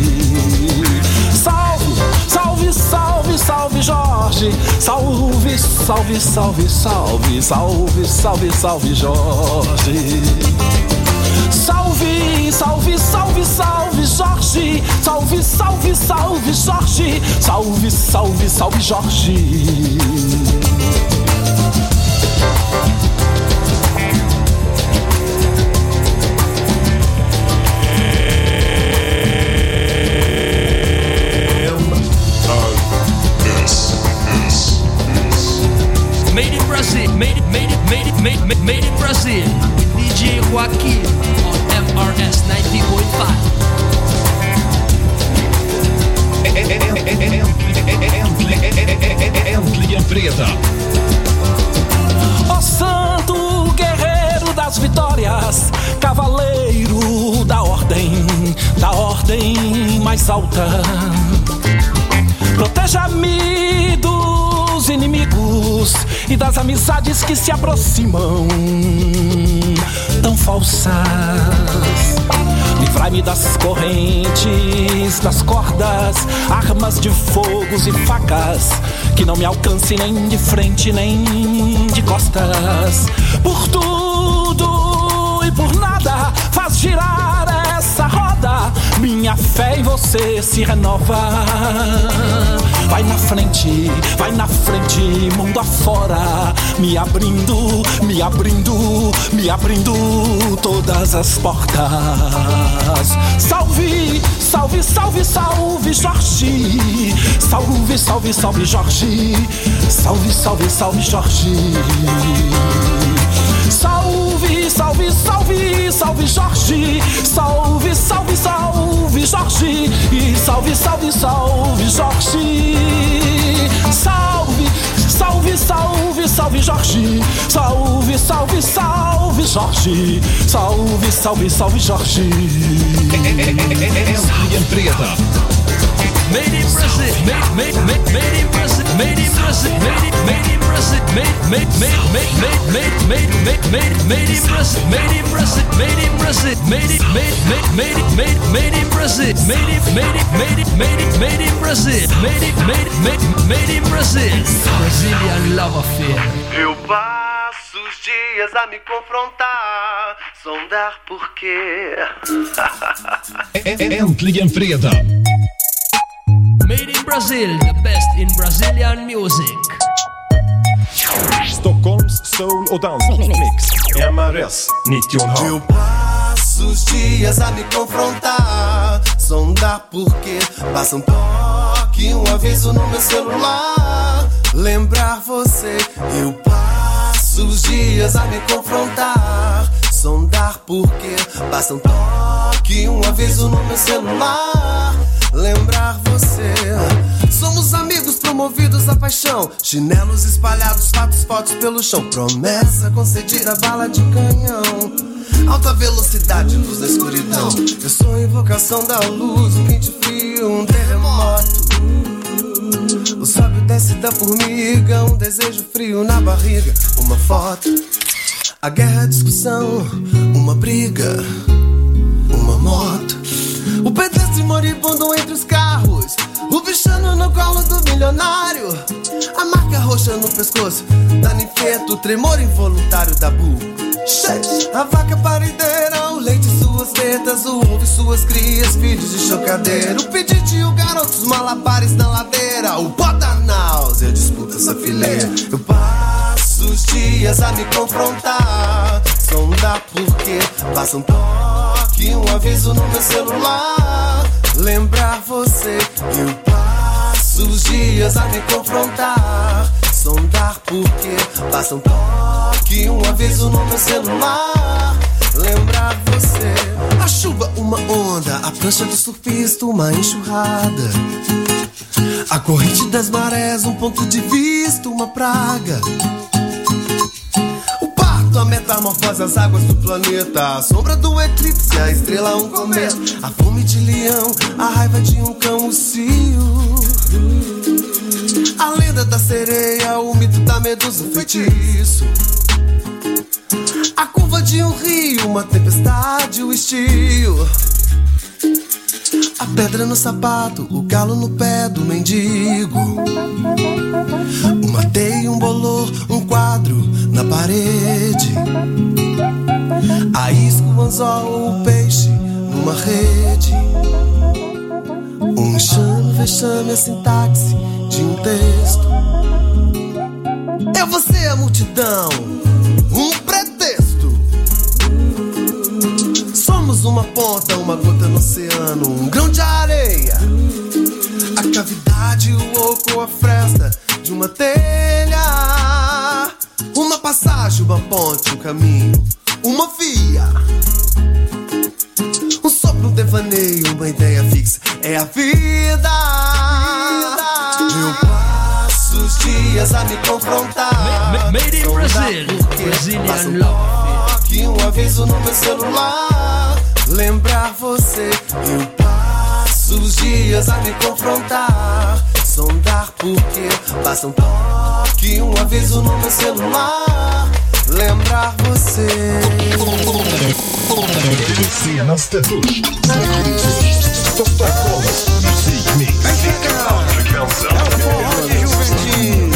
Salve, salve, salve, salve Jorge. Salve, salve, salve, salve, salve, salve, salve Jorge. Salve, salve, salve, salve Jorge. Salve, salve, salve Jorge. Salve, salve, salve Jorge. Made in Brazil, made in Brazil, with DJ Joaquim on MRS 90.5. Äntligen fredag. Ó santo guerreiro das vitórias, cavaleiro da ordem mais alta, proteja-me dos inimigos e das amizades que se aproximam tão falsas. Livrai-me das correntes, das cordas, armas de fogos e facas, que não me alcance nem de frente nem de costas. Por tudo e por nada faz girar essa roda, minha fé em você se renova. Vai na frente, mundo afora, me abrindo todas as portas. Salve, salve, salve, salve, Jorge. Salve, salve, salve, Jorge. Salve, salve, salve, Jorge. Salve, salve, salve, salve, Jorge. Salve, salve, salve, Jorge. E salve, salve, salve, Jorge. Salve, salve, salve, salve, Jorge. Salve, salve, salve, Jorge. Salve, salve, salve, Jorge. Made in Brazil, made in Brazil, made in Brazil, made in Brazil, made in Brazil, made in Brazil, made in Brazil, made in Brazil, made in Brazil, Brazilian love affair. Eu passo os dias a me confrontar, sondar por quê. Äntligen fredag. Made in Brazil, the best in Brazilian music. Stockholms soul och dansmix. MRS 90,5. Eu passo os dias a me confrontar, sondar por quê. Passa um toque, um aviso no meu celular, lembrar você. Eu passo os dias a me confrontar, sondar por quê. Passa um toque, um aviso no meu celular, lembrar você. Somos amigos promovidos à paixão, chinelos espalhados, fatos, fotos pelo chão, promessa concedida, bala de canhão, alta velocidade, luz da escuridão. Eu sou a invocação da luz, um quente frio, um terremoto. O sábio desce da formiga, um desejo frio na barriga, uma foto. A guerra, a discussão, uma briga, uma moto. O pedestre moribundo entre os carros, o bichano no colo do milionário, a marca roxa no pescoço da ninfeta, o tremor involuntário da bull. A vaca parideira, o leite em suas tetas, o ovo e suas crias, filhos de chocadeira, o pedinte e o garoto, os malabares na ladeira, o pó da náusea disputa essa fileira. Eu passo os dias a me confrontar, sondar por quê. Passa um toque, um aviso no meu celular, lembrar você. Eu passo os dias a me confrontar, sondar por quê. Passa um toque, um aviso no meu celular, lembrar você. A chuva, uma onda, a prancha do surfista, uma enxurrada, a corrente das marés, um ponto de vista, uma praga. A metamorfose, as águas do planeta, a sombra do eclipse, a estrela, um cometa, a fome de leão, a raiva de um cão, o cio, a lenda da sereia, o mito da medusa, o feitiço, a curva de um rio, uma tempestade, o estio, a pedra no sapato, o galo no pé do mendigo, uma teia, um bolor, um quadro na parede, a isca, o anzol, o peixe numa rede, um enxame, vexame, a sintaxe de um texto. Eu vou ser a multidão, um pretexto. Somos uma ponta, uma gota no oceano, um grão de areia, a cavidade, o oco, a fresta de uma telha, uma passagem, uma ponte, um caminho, uma via, um sopro, um devaneio, uma ideia fixa, é a vida. Eu passo os dias dias a me confrontar. Made in Brazil, Brazilian love. Aqui um aviso no meu celular. Lembrar você, eu passo os dias a me confrontar. Sondar porque basta um toque, um aviso no meu celular. Lembrar você. Cenas Tetush. Stockholms musikmix. É o forró de Juventinho.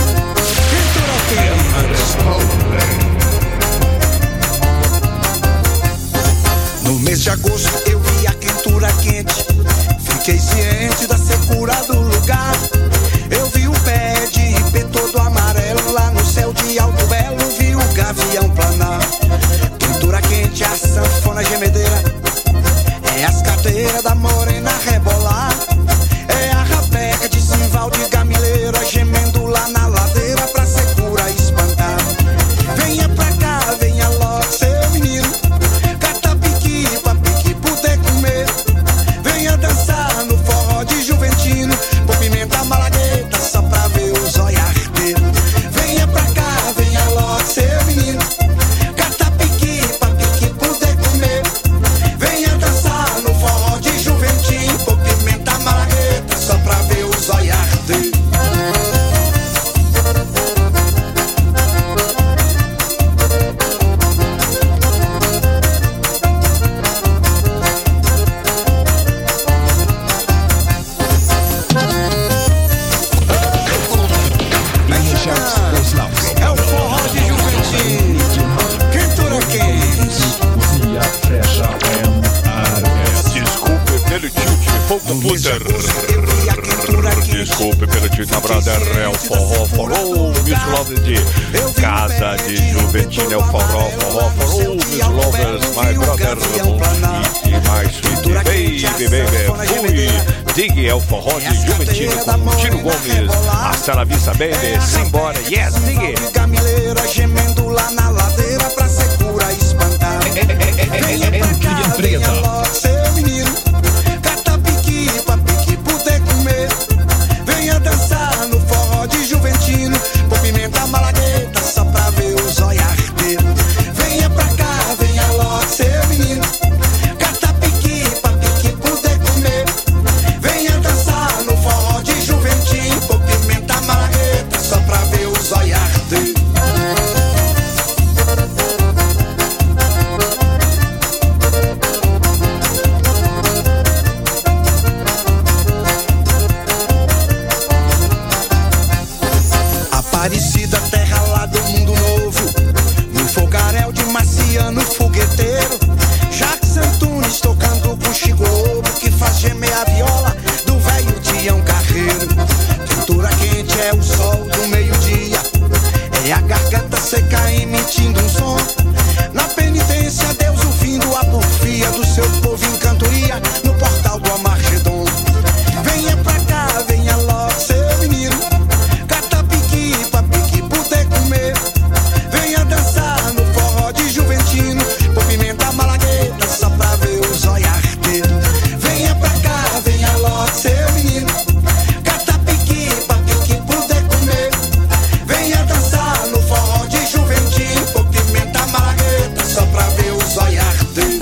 No mês de agosto eu vi a quentura quente. Fiquei ciente da secura do lugar. Eu vi o pé de ipê todo amarelo. Lá no céu de Alto Belo vi o gavião planar. Quentura quente, a sanfona gemedeira. É as cadeiras da morena rebolar. É a rabeca de Simval de Gamileira gemendo lá na ladeira pra secura espantar. Venha pra cá, venha logo, seu menino. Cata piqui pra piqui poder comer. Venha dançar no forró de Juventino. Por pimenta malagueta só pra ver o zóio arder. Venha pra cá, venha logo, seu menino. Cata piqui pra piqui poder comer. Venha dançar no forró de Juventino. Por pimenta malagueta só pra ver o zóio arder. É o forró de Juventinho. Quentura quente. Desculpe pelo tilt, pouco puter. Desculpe pelo tilt, na brother. É o forró, Miss Lovers de Casa de Juventino. É o forró, Miss Lovers, my brother. E mais sweet, baby. Fui, dig, é o forró de Juventino com Tiro Gomes. Hasta la vista, baby. Simbora, yes, dig. Gamileira gemendo lá na ladeira pra secura espantar. Venha pra cá, venha logo, seu menino. Cata piqui pra piqui poder comer. Venha dançar no forró de Juventino. Por pimenta malagueta só pra ver o zóio arder. Venha pra cá, venha logo, seu menino. Cata piqui pra piqui poder comer. Venha dançar no forró de Juventino. Por pimenta malagueta só pra ver o zóio arder. Aparecida, terra lá do mundo novo. No fogaréu de Marciano Fogueteiro. Jacques Antunes tocando com Chico Lobo, que faz gemer a viola do velho Tião Carreiro. Quentura quente é o sol do meio-dia. É a garganta seca emitindo um som. Na penitência, Deus ouvindo a porfia do seu povo em cantoria no portal do Amargedon. Venha pra cá, venha logo, seu menino. Cata piqui pra piqui poder comer. Venha dançar no forró de Juventino. Por pimenta malagueta só pra ver o zóio arder. Venha pra cá, venha logo, seu menino. Cata piqui pra piqui poder comer. Venha dançar no forró de Juventino. Por pimenta malagueta só pra ver o zóio arder.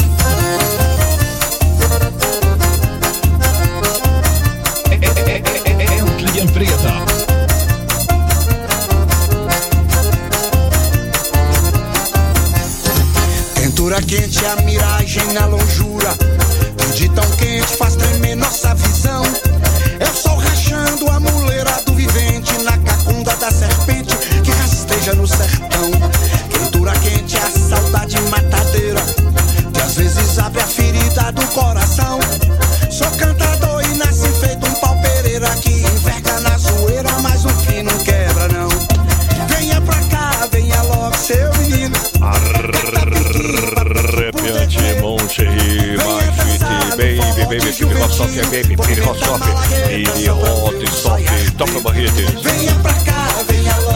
Äntligen fredag. Quentura quente é a miragem na longura. E de tão quente faz tremer nossa visão. É o sol rachando a muleira do vivente na cacunda da serpente que rasteja no sertão. Quentura quente é a saudade matadeira que às vezes abre a ferida do coração. Sou cantador e nasci feito um pau pereira que enverga na zoeira, mas no fim não quebra não. Venha pra cá, venha logo, seu menino. Arrepiante, Moncherry, mais sweet, baby, Pirossoff, baby, hot, soft, toca a barrete. Venha pra cá, venha logo,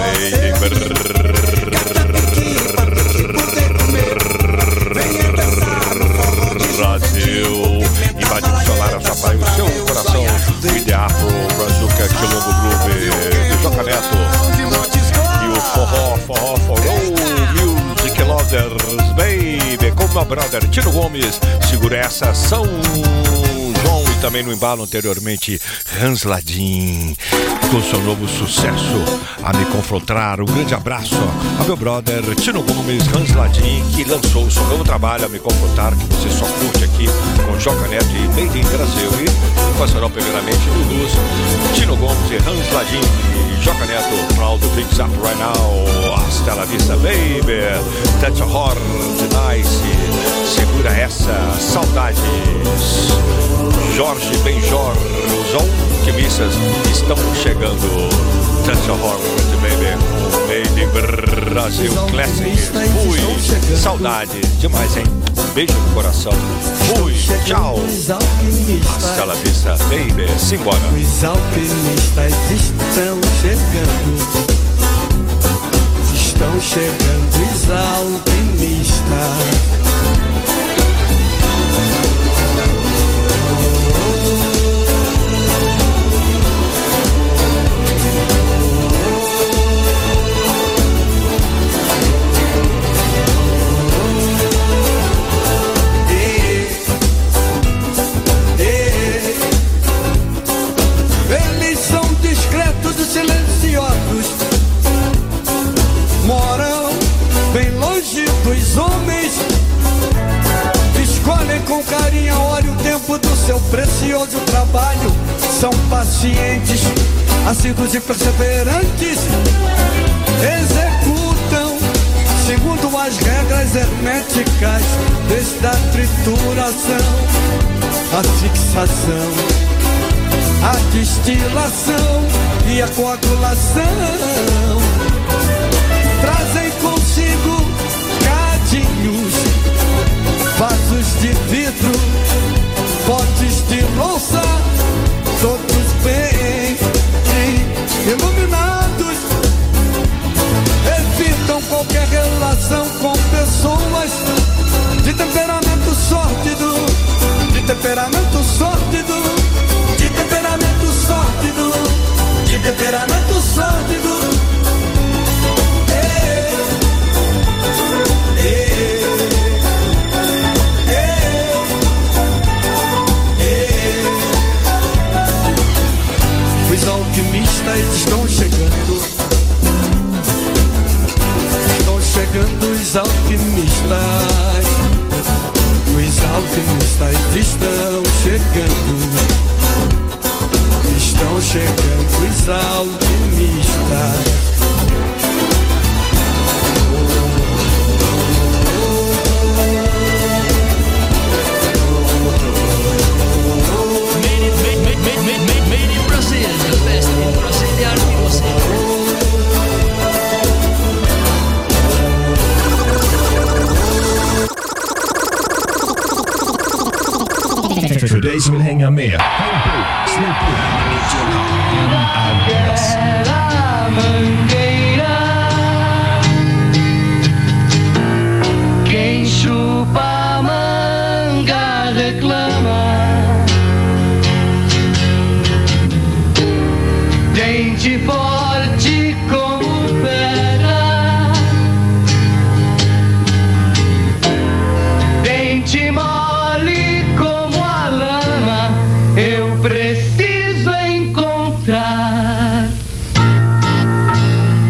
Brasil, invadindo o solar, a sua praia, o seu coração. With the Afro, Brazuca, Quilombo Groove, do Joca Neto. meu brother Tino Gomes. Segura essa, São João. E também no embalo anteriormente, Hans Ladin, com seu novo sucesso, A Me Confrontar. Um grande abraço a meu brother Tino Gomes, Hans Ladin, que lançou o seu novo trabalho, A Me Confrontar, que você só curte aqui com Joca Neto e Made in Brasil. E passarão primeiramente no Luz, Tino Gomes e Hans Ladin e Joca Neto. Proud of things up right now. Hasta la vista, baby. Touch a heart nice. Segura essa, saudades. Jorge Benjor, os alquimistas estão chegando. Touch a heart, baby. Made in Brasil Classic. Fui, saudade demais, hein? Beijo no coração. Fui, tchau. Hasta la vista, baby. Simbora. Os alpinistas estão chegando. Estão chegando os alpinistas. Eles são discretos e silenciosos, moram bem longe dos homens, escolhem com carinho a hora e o tempo do seu precioso trabalho. São pacientes, assíduos e perseverantes, executam segundo as regras herméticas, desde a trituração, a fixação, a destilação e a coagulação. Trazem consigo cadinhos, vasos de vidro, potes de louça, todos bem iluminados. Evitam qualquer relação com pessoas de temperamento sórdido, de temperamento sórdido, de temperamento sórdido, de temperamento sórdido. Os alquimistas estão chegando. Estão chegando os alquimistas. Os alquimistas estão chegando. Estão chegando os alquimistas. Made in Brazil, the best in Brazilian För dig som vill hänga med, häng på, slå på, MRS. Quem chupa manga reclama. Dente forte como pedra, dente mole como a lama. Eu preciso encontrar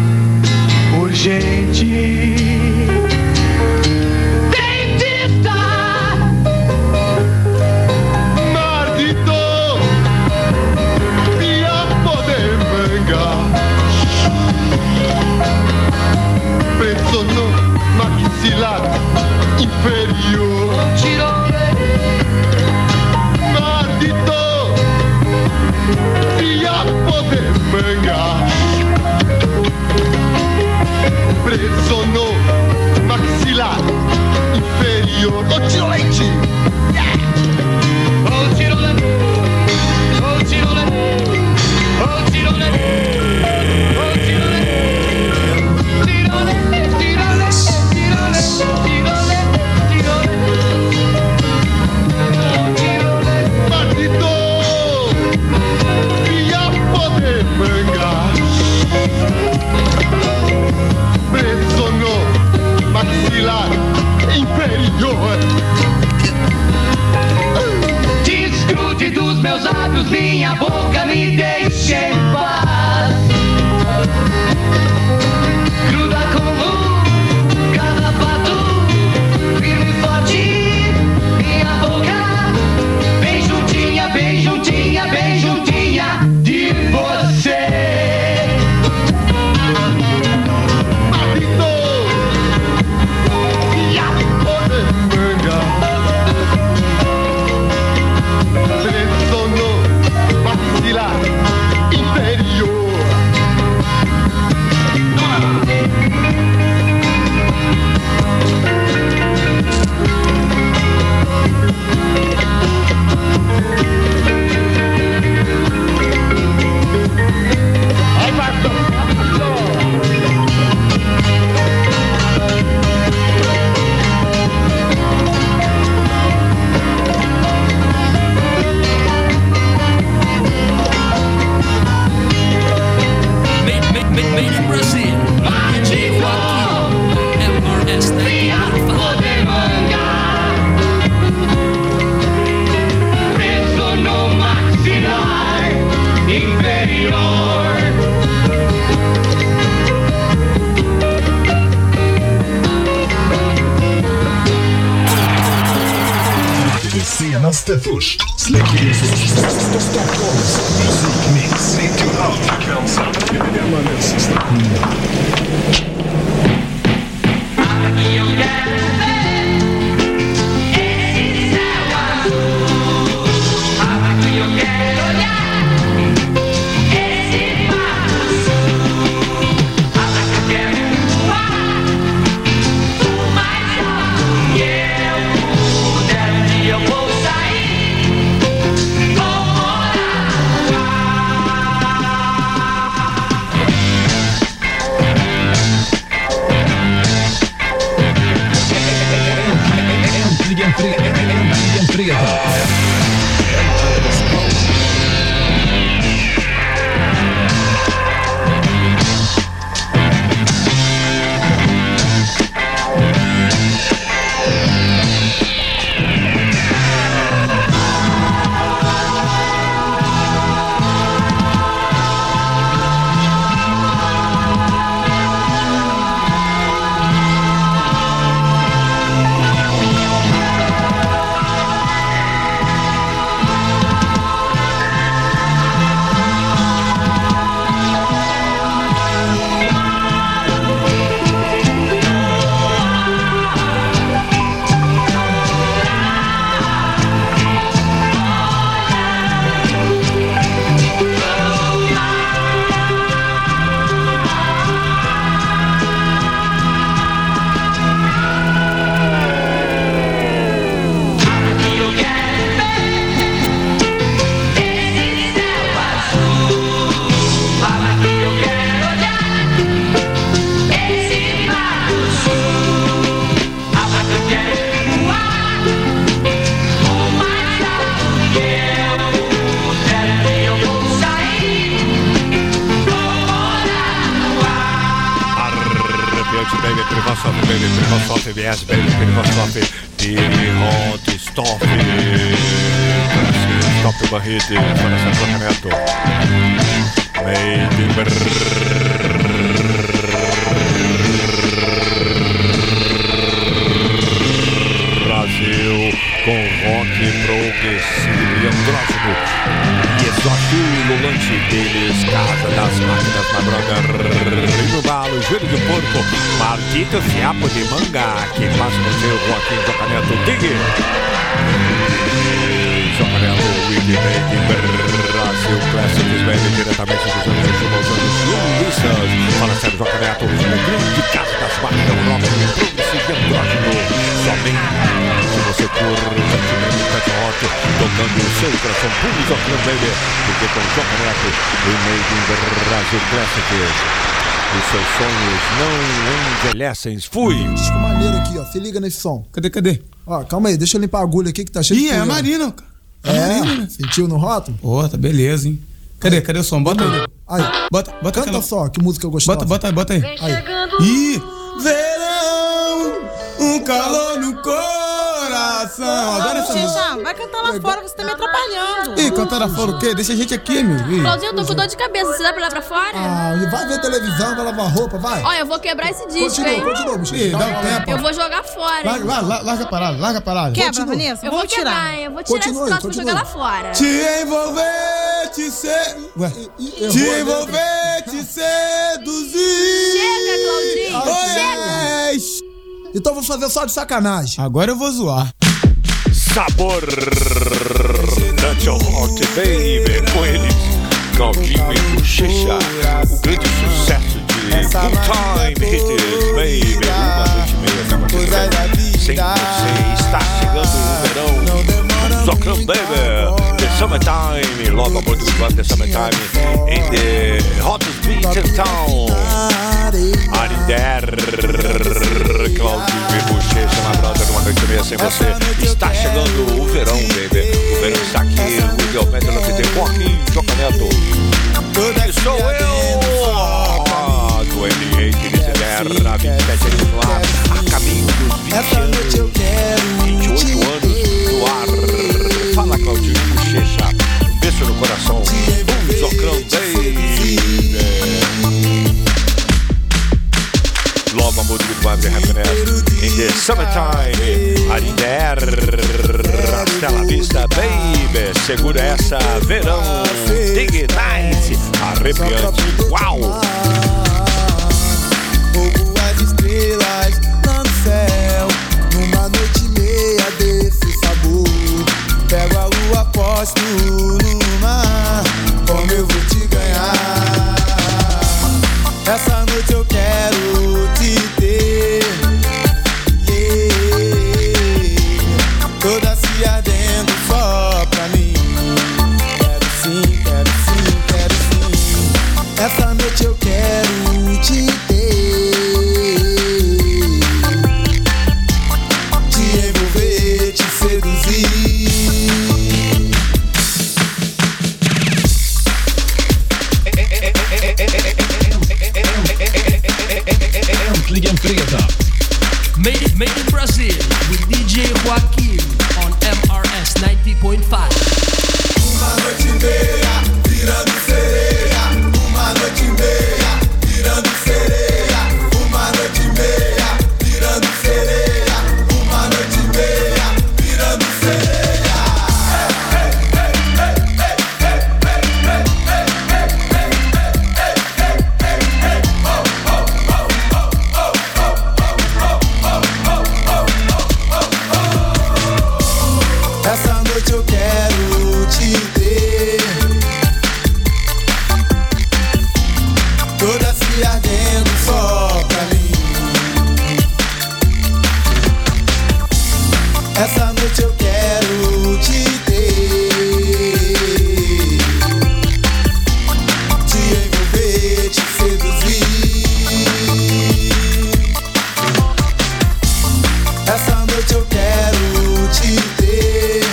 lábios, minha boca, me deixe em paz. Gruda como carrapato, firme e forte, minha boca, bem juntinha, bem juntinha, bem juntinha de você. Made in Brazil, DJ Joaquim, MRS 95. Preso no maxilar inferior. Det senaste först. Släck in Stockholms musikmix. 90,5-frekvensen. MRS stationen. Äntligen fredag. Stop Barrete, para Sérgio Neto. Made in Brasil, com rock progressivo e andrógeno e exótico lulante deles, Casa das Máquinas na Droga, Rio Balo, Joelho de Porco, Maldito Fiapo de Manga, que passa no seu Joaquim Jocaneto Tigre. Jocaneto, Made in Brasil, Classics, baby, diretamente dos anos lulistas, fala sério, Jocaneto, o grande Casa das Máquinas, rock progressivo e andrógeno, somente se você curte o Pet Hot, tocando o seu coração público, baby, porque com Jocaneto, o Made in Brasil Classics, os seus sonhos não envelhecem. Fui! Disco maneiro aqui, ó. Se liga nesse som. Cadê? Ó, calma aí, deixa eu limpar a agulha aqui que tá cheio de poeira. Ih, é a Marina, cara. Marina. Sentiu no rótulo? Pô, tá beleza, hein? Cadê o som? Bota aí. Aí. Bota Canta aquela... só, que música eu gostava. Bota aí. Aí. Ih, verão, um calor no coração. coração. Adoro essa música. Bochecha, vai cantar lá fora, você tá me atrapalhando. Ih, cantar lá fora o quê? Deixa a gente aqui, meu. Ih. Claudinho, eu tô com dor de cabeça. Você dá pra ir lá pra fora? Ah, vai ver televisão, vai lavar roupa, vai. Olha, eu vou quebrar esse disco, hein? Continua, Bochecha. Dá um tempo. Eu vou jogar fora, hein? Larga a parada. Quebra, Vanessa, Eu vou quebrar, hein? Eu vou tirar esse troço pra jogar lá fora. Te envolver, te ser... Ué. Te envolver, te seduzir. Chega, Claudinho, chega. Então eu vou fazer só de sacanagem. Agora eu vou zoar. Sabor Dante Hot Baby, com eles, Claudinho e Bochecha, o grande sucesso de Good Time Hits, Baby, 1h30, sem você, está chegando o verão, Zocran Baby, The Summertime, logo após o The Summertime, in the hottest beach in town, Arinder, Claudinho e Bochecha, na brother, 1h30 sem você, está chegando o verão, baby, o verão está aqui, o Ideometro no que tem aqui, Joca Neto, e sou eu, do NBA, que lidera 27 anos no ar, a caminho dos 20 anos, 28 anos no ar, fala Claudinho e Bochecha, um beijo no coração, Zocran Baby. Love Mood with Vibe and Happiness in the Summertime. Arinder, Stella Vista, baby. Segura essa, verão. Dig Night, arrepiante. Uau! Fogo as estrelas lá no céu, numa noite e meia desse sabor. Pego a lua, posto no mar, como eu vou te ganhar. Essa noite eu quero te ter, yeah. Toda se ardendo só pra mim. Quero sim, quero sim, quero sim. Essa noite eu quero te ter, te envolver, te seduzir. Made in Brazil with DJ Joaquim on MRS 90.5. Uma noite e meia, virando sereia. Uma noite e meia, virando sereia. Uma noite e meia, virando sereia. Uma noite e meia, virando sereia. Essa noite eu quero te ter, toda se ardendo só pra mim. Essa noite eu quero te ter, te envolver, te seduzir. Essa noite eu quero te ter,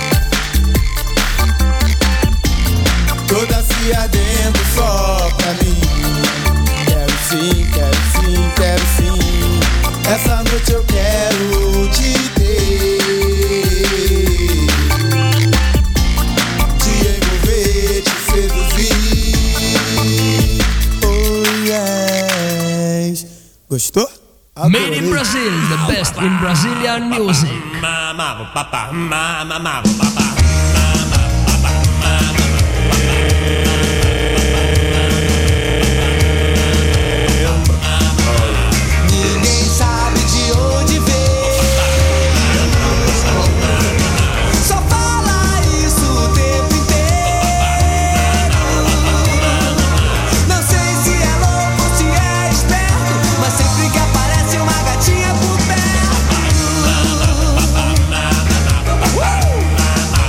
toda se ardendo só pra mim. Quero sim, quero sim, quero sim. Essa noite eu quero te ter, te envolver, te seduzir. Oh yes. Gostou? Made in Brazil, the best in Brazilian music. Ninguém sabe de onde veio, só fala isso o tempo inteiro. Não sei se é louco ou se é esperto, mas sempre que aparece uma gatinha por perto.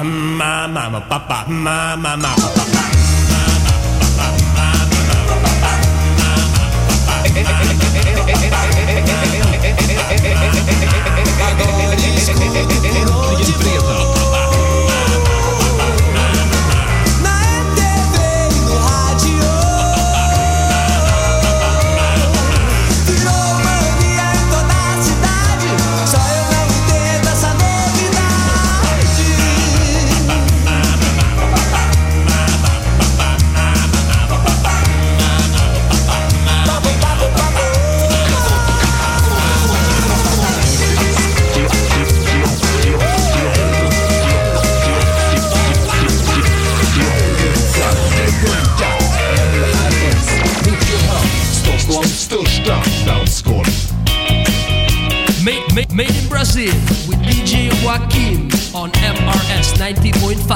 Made in Brazil with DJ Joaquim on MRS 90.5.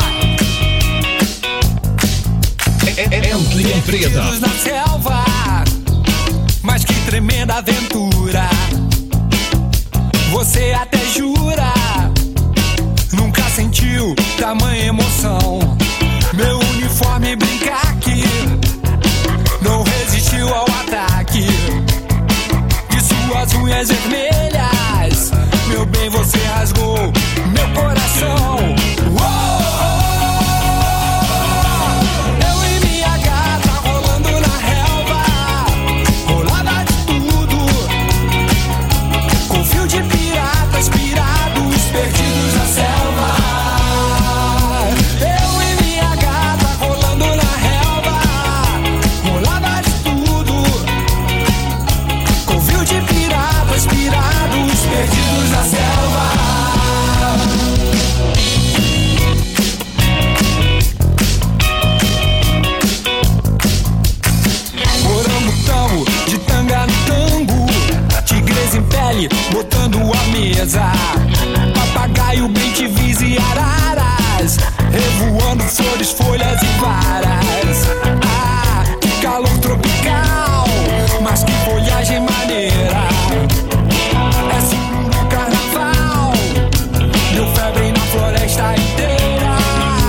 Äntligen fredag. Na selva, mas que tremenda aventura. Você até jura, nunca sentiu tamanha emoção. Meu uniforme brinca aqui, não resistiu ao ataque de suas unhas vermelhas. Meu bem, você rasgou meu coração. Eu e minha gata rolando na relva, rolada de tudo, com fio de piratas pirados perdidos na selva. Eu e minha gata rolando na relva, rolada de tudo, com fio de piratas pirados perdidos na selva. Orangutamo de tanga no tango, tigres em pele botando a mesa, papagaio, bem te e araras, revoando flores, folhas e varas. Ah, que calor tropical, mas que folhagem maneira. É seguro no carnaval, deu febre na floresta inteira.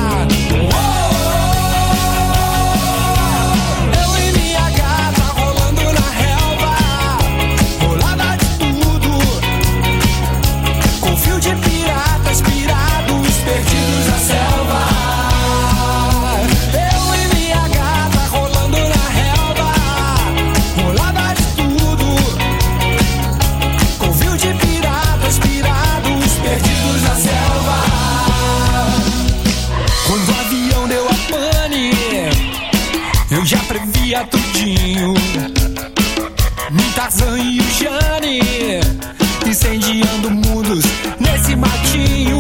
Eu e minha gata rolando na relva, rolada de tudo, com fio de piratas pirados perdidos na selva. Eu e minha gata rolando na relva, rolada de tudo, com fio de piratas pirados perdidos na selva. Quando o avião deu a pane, eu já previa tudinho. Tarzan e o Jane incendiando mundos nesse matinho.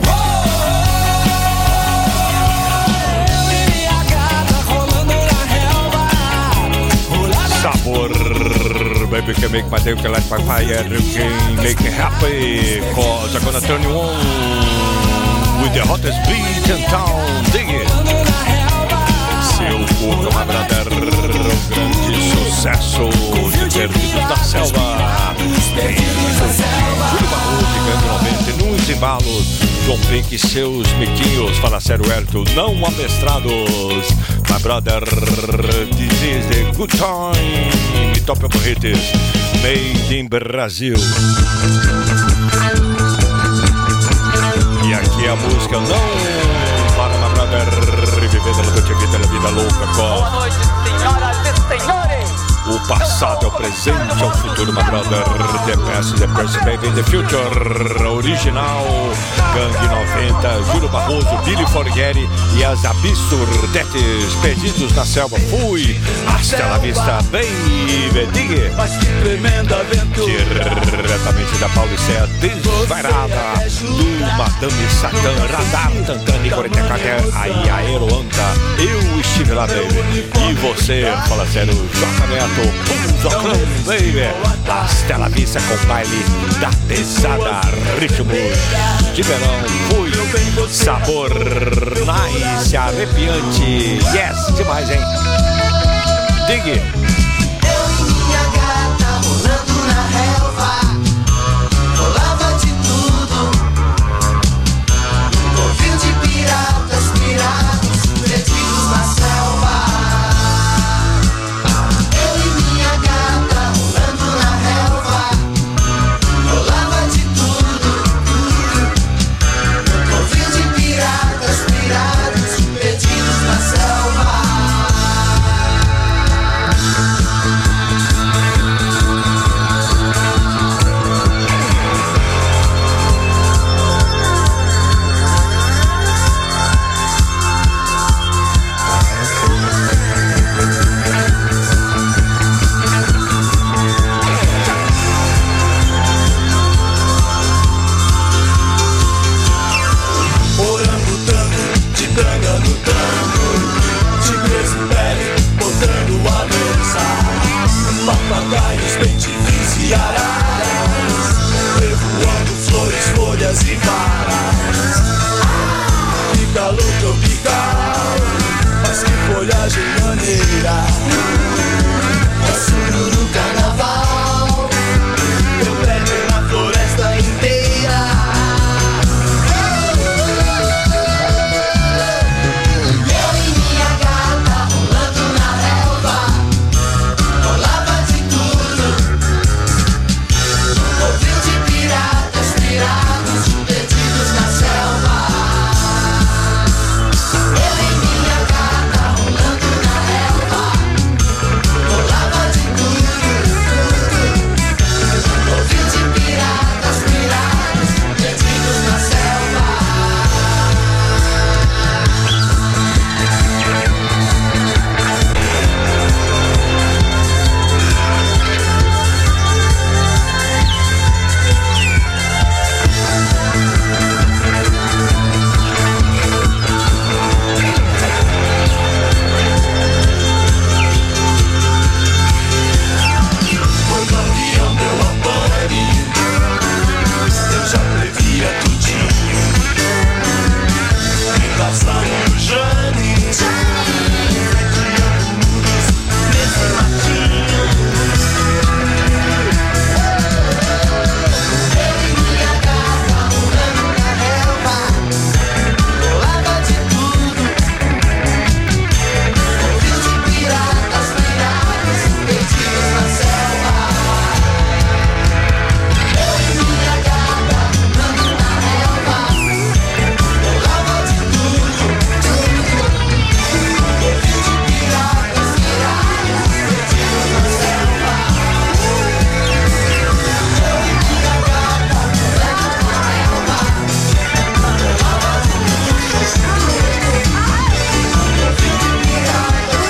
Eu e a gata rolando na relva, rolada. Sabor, baby, can make my day like my fire, you can make me happy, cause I'm gonna turn you on with the hottest beat in town. Dig it. Seu corpo, my brother, um grande sucesso de Perdidos da Selva. Júlio Barroso, ganhando 90 nos embalos. João Pink e seus miquinhos. Fala sério, Elton, não amestrados. My brother, this is the good time. Top of hits, made in Brasil. E aqui a música não para, my brother, vivendo a vida louca. Boa noite, senhoras e senhores. O passado é o presente, é o futuro, my brother. The past is the present, baby, the future. Original, Gangue 90, Júlio Barroso, Billy Forghieri e as Absurdetes. Perdidos na Selva, fui. Hasta la vista, baby, diga. Mas que tremenda aventura. Diretamente da Paulicéia desvairada do Madame Satã, Radar, Tantani, Coretecaté, aí Aeroanta. Eu estive lá, baby. E você, fala sério, J Neto, Punzoclão, baby. Hasta la vista com baile da pesada, ritmos de verão, fui. Sabor nice, arrepiante. Yes, demais, hein? Digue. bem-te-vindos e araras, revoando flores, folhas e varas. Que calor tropical, mas que folhagem maneira. É sururu carnaval, eu pego na floresta inteira. Eu e minha gata rolando na relva, rolava de tudo. Ouviu de piratas, pirados perdidos na selva. Eu e minha gata rolando na relva, rolava de tudo. Ouviu de piratas, pirados perdidos na selva. Quando o avião deu a pane, eu já previa tudinho. Enlaçando o Jane, frequeando muros nesse matinho. Eu e minha gata rolando na relva, rolava de tudo. Ouviu de piratas, pirados perdidos na selva. Eu e minha gata rolando na relva, rolava de tudo. Ouviu de piratas, pirados perdidos na selva. Eu e minha gata rolando na relva, rolava de tudo. Ouviu de piratas,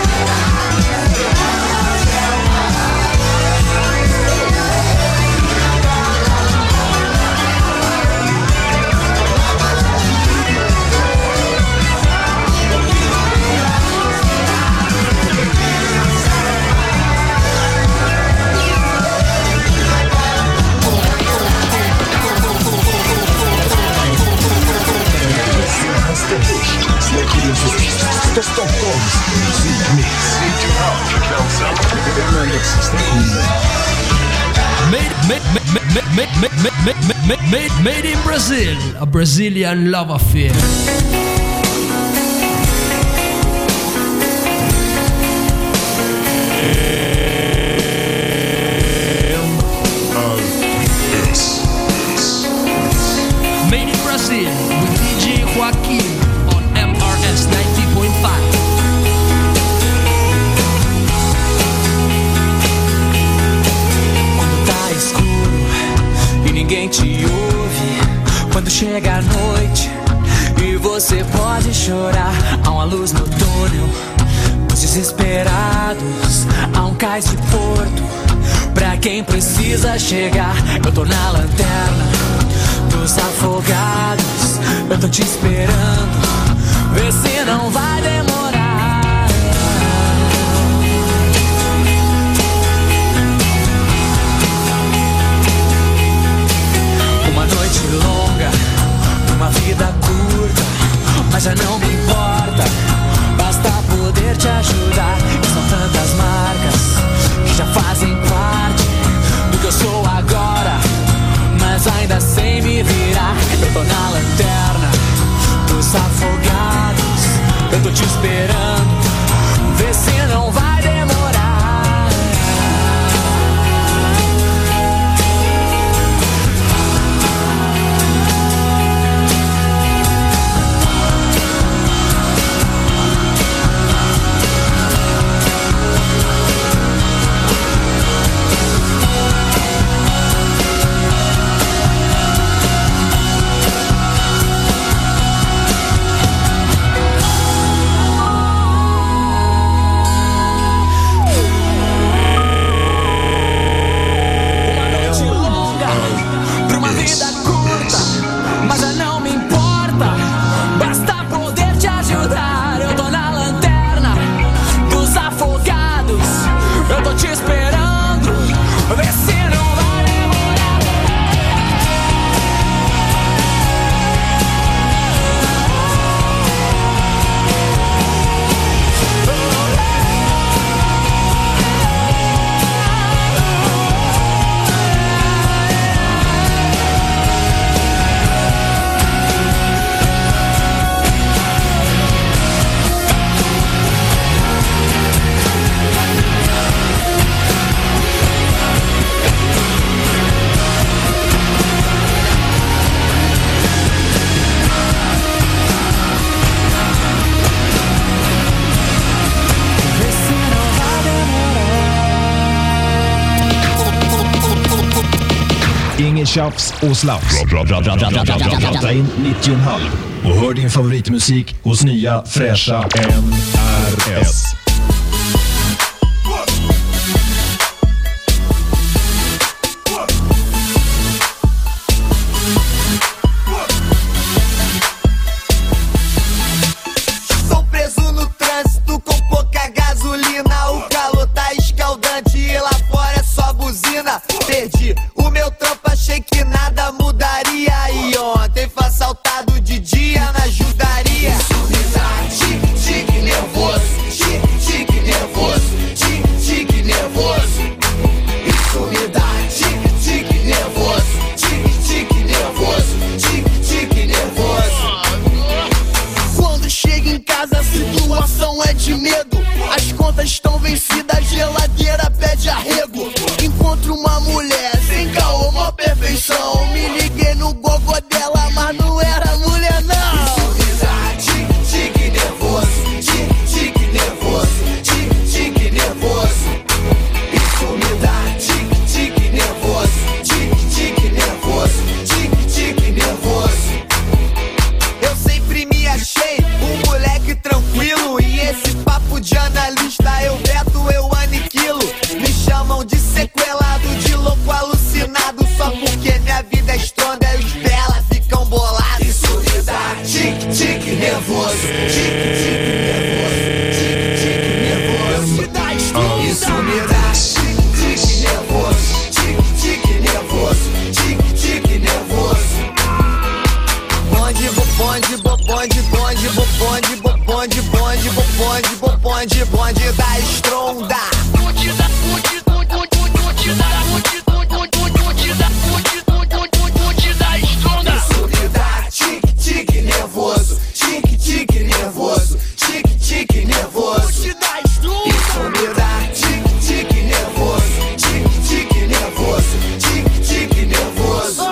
Made in Brazil, a Brazilian love affair. Made in Brazil with DJ Joaquim on MRS 90.5. Quando tá escuro e ninguém te ouve, quando chega a noite e você pode chorar, há uma luz no túnel, os desesperados, há um cais de porto pra quem precisa chegar. Eu tô na lanterna dos afogados, eu tô te esperando, vê se não vai demorar. Uma noite longa, uma vida curta, mas já não me importa, basta poder te ajudar. E são tantas marcas que já fazem parte do que eu sou agora, mas ainda sem me virar. Eu tô na lanterna dos afogados, eu tô te esperando, Tjafs och slaps. Dra in 90,5 och hör din favoritmusik hos nya fräscha NRS. Sou preso no trânsito com pouca gasolina. O calor tá escaldante e lá fora é só buzina. Perdi o meu trampo, achei que nada mudaria. E ontem foi assaltado de dia na ajudaria. Isso me dá tique-tique nervoso, tique-tique nervoso, tique-tique nervoso. Isso me dá tique-tique nervoso, tique-tique nervoso, tique-tique nervoso. Quando chego em casa a situação é de medo. As contas estão vencidas, a geladeira pede arrego. Encontro uma mulher sem caô, mó perfeição. Me liguei no gogó dela, mas não era mulher não. Isso me dá tique-tique nervoso, tique-tique nervoso, tique-tique nervoso. Isso me dá tique-tique nervoso, tique-tique nervoso, tique-tique nervoso. Eu sempre me achei um moleque tranquilo. E esse papo de analista eu veto, eu aniquilo. Me chamam de sequelado, de louco alucinado. Só porque minha vida é estronda e os dela ficam bolados. Isso me dá tique-tique nervoso, tique-tique nervoso, tique-tique nervoso. Isso me dá tique-tique nervoso, tique-tique nervoso, tique-tique nervoso. Bonde, bonde, bonde, bonde, bonde, bonde, bonde, bonde, bonde, bonde da estronda. Bonde da estronda. Isso me dá tique-tique nervoso, tique-tique nervoso, tique-tique nervoso. Isso me dá tique-tique nervoso, tique-tique nervoso, tique-tique nervoso.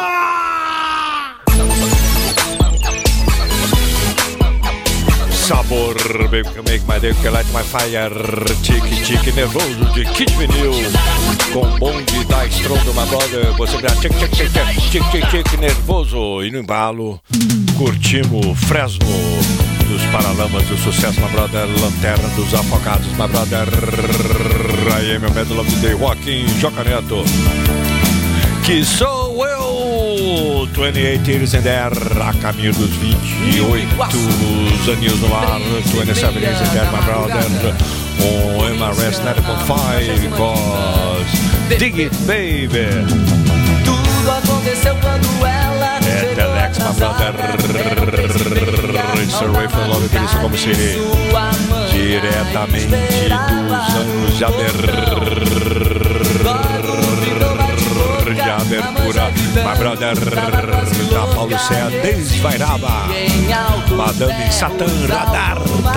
Sabor, make my day, light my fire. Tique-tique nervoso de Kid Vinil. Com bonde da estronda, my brother. Você vê tique-tique nervoso. E no embalo, curtimos Fresno dos Paralamas do Sucesso, my brother. Lanterna dos Afogados, my brother. I am a medal of the day, Joaquim Joca Neto. Que sou eu, 28 years in there, a caminho dos 28 aninhos no ar, 27 years in there, my brother, on MRS 90.5, cause dig it, baby. Tudo aconteceu quando ela é Telex, my brother, it's away from love, por isso como se diretamente dos anos de abertura, my brother, da Paulo Céa desvairava, Madame Satã, Radar,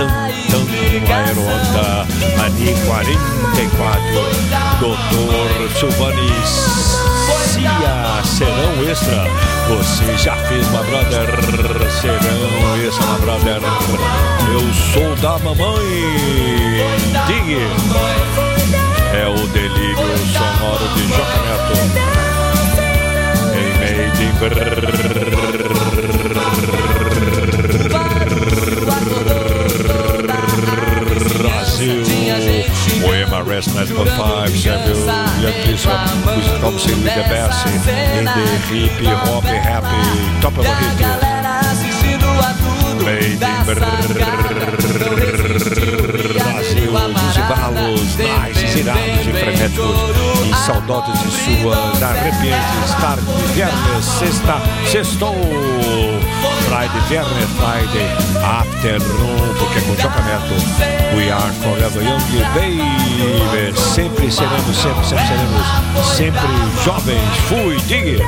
Aeronda, Ani 44, Doutor Silvani Cia, Serão Extra, você já fez, my brother, Serão Extra, my brother, eu sou da mamãe, diga, é o delírio sonoro de Joca Neto. Made in Brasil, o MRS 9.5, Samuel Yantisha, who's come sing with the best in the hip hop, happy, top of the hit. Made in Brasil, dos embalos, nice, irados e frenéticos, e saudosos de suas arrepiantes tarde de viernes, sextou, Friday, viernes, Friday, afternoon, porque com Joca Neto, we are forever young, baby, sempre seremos, sempre jovens, fui, diga.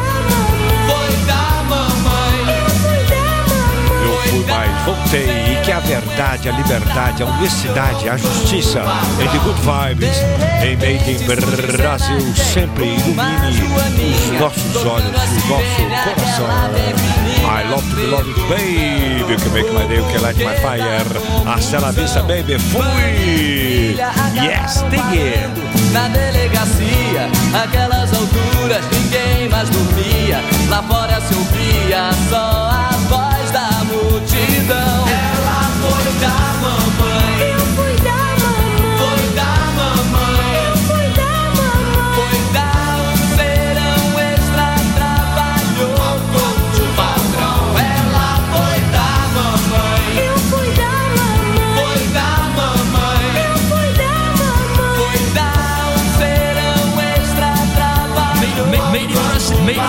Fui, mas voltei, e que a verdade, a liberdade, a honestidade, a justiça e the good vibes em Made in Brasil sempre ilumine os nossos olhos, o nosso coração. I love to be loved, baby, you can make my day, you can light my fire. Hasta la vista, baby, fui! Yes, dig it! na delegacia, aquelas alturas ninguém mais dormia. Lá fora se ouvia só a voz da multidão. Ela foi da mamãe, eu fui da mamãe, foi da mamãe, eu fui da mamãe, foi dar um verão extra, trabalhou com o patrão. Ela foi da mamãe, eu fui da mamãe, foi da mamãe, eu fui da mamãe, foi dar um verão extra, trabalhou. Made in Brazil, made in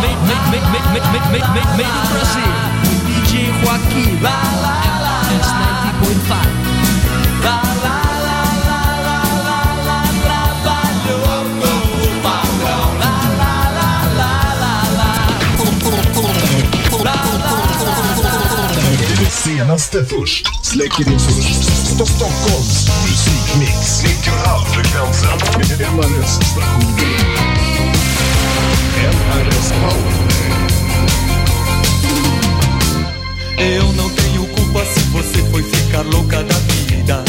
Brazil. DJ Joaquim, MRS 90.5. Trabalhou com o patrão. Senaste först, släcker in först. Stockholms musikmix. 90,5-frekvensen. MRS station. MRS Power. Eu não tenho culpa se você foi ficar louca da vida.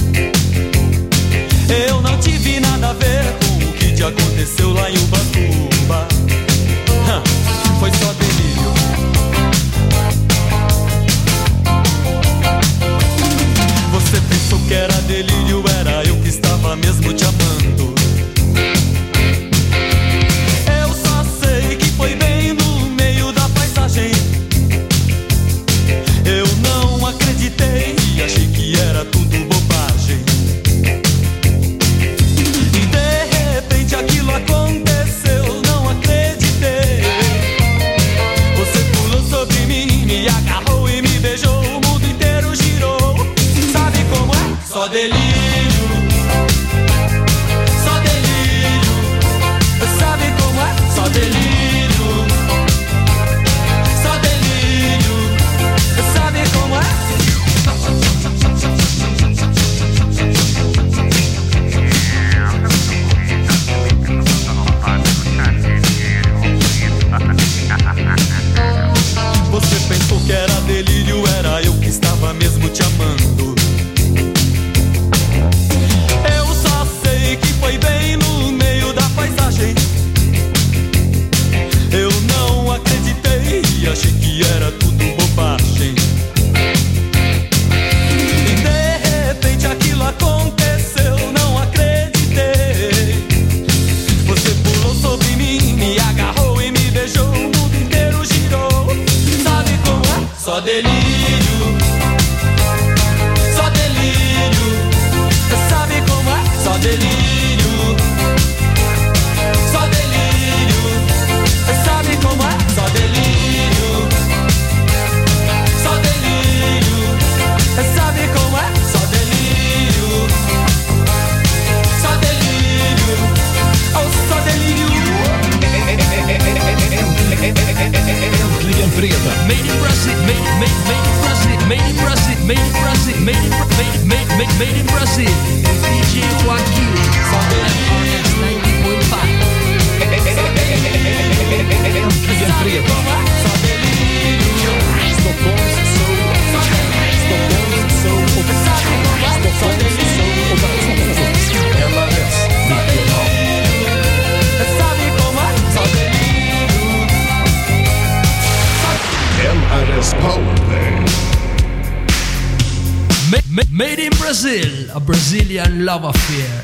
Eu não tive nada a ver com o que te aconteceu lá em Ubatuba. Foi só delírio. Você pensou que era delírio, era eu que estava mesmo te amando. Eu só sei que foi bem no meio da paisagem. Eu não acreditei e achei que era tudo bobagem. E de repente aquilo aconteceu, não acreditei. Você pulou sobre mim, me agarrou e me beijou, o mundo inteiro girou. Sabe como é? Só delírio, só delírio. Sabe como é? Só delírio, só delírio. Sabe como é? Você pensou que era delírio, era eu que estava mesmo te amando. Eu só sei que foi bem no meio da paisagem. Eu não acreditei e achei que era tudo bobagem. E de repente aquilo aconteceu, não acreditei. Você pulou sobre mim, me agarrou e me beijou, o mundo inteiro girou. Sabe como é? Só delírio, só delírio. Sabe como é? Só delírio, só delírio. Sabe como é? Só delírio, só delírio. Sabe como é? Só delírio, só delírio. Oh, só delírio. Äntligen fredag. Made in Brazil, made in Brazil, made in Brazil, made in Brazil, made in Brazil. DJ Joaquim, MRS 90.5. Äntligen fredag. Stockholms soul. Stockholms soul. Stockholms soul. MRS 90.5. MRS Powerplay. Made in Brazil, a Brazilian love affair.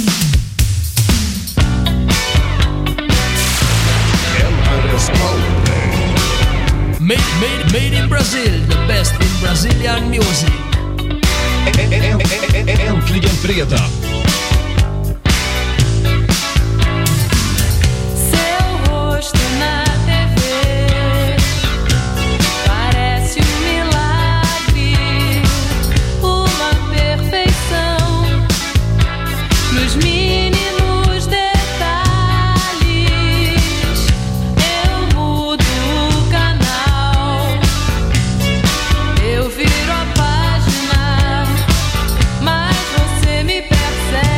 MRS Powerplay. Made in Brazil, the best in Brazilian music. Äntligen fredag. Seu rosto na TV parece milagre, uma perfeição nos mínimos detalhes. Eu mudo o canal, eu viro a página, mas você me persegue.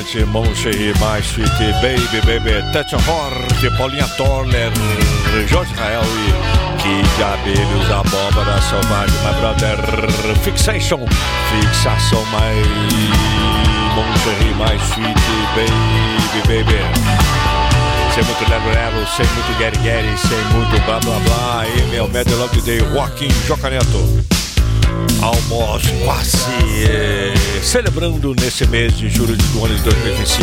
Forte, Moncherry, My Sweet Baby, Touch of Heart, Paulinha Toller, Jorge Israel e Kid Abelhos, a Abóbora Selvagem, My Brother, Fixação, My Moncherry, My Sweet Baby. Sem muito lero, sem muito guerre, sem muito blá blá blá. Aí meu Mad Love Day, Joaquim Joca Neto. Almoço quase celebrando nesse mês de julho do ano de 2025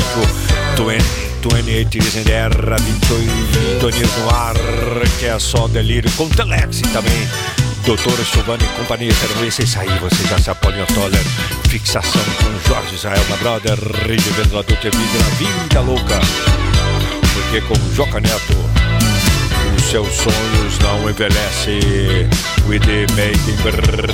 28 Years in the Air, 28 anos no ar, que é só delírio com Telex e também Doutora Silvana e companhia. Serão esses aí, você já sabe, Paulinho Toller, Fixação com Jorge Israel, My Brother, revivendo a adulta vida na vida louca, porque com Joca Neto os seus sonhos não envelhecem. With the Made in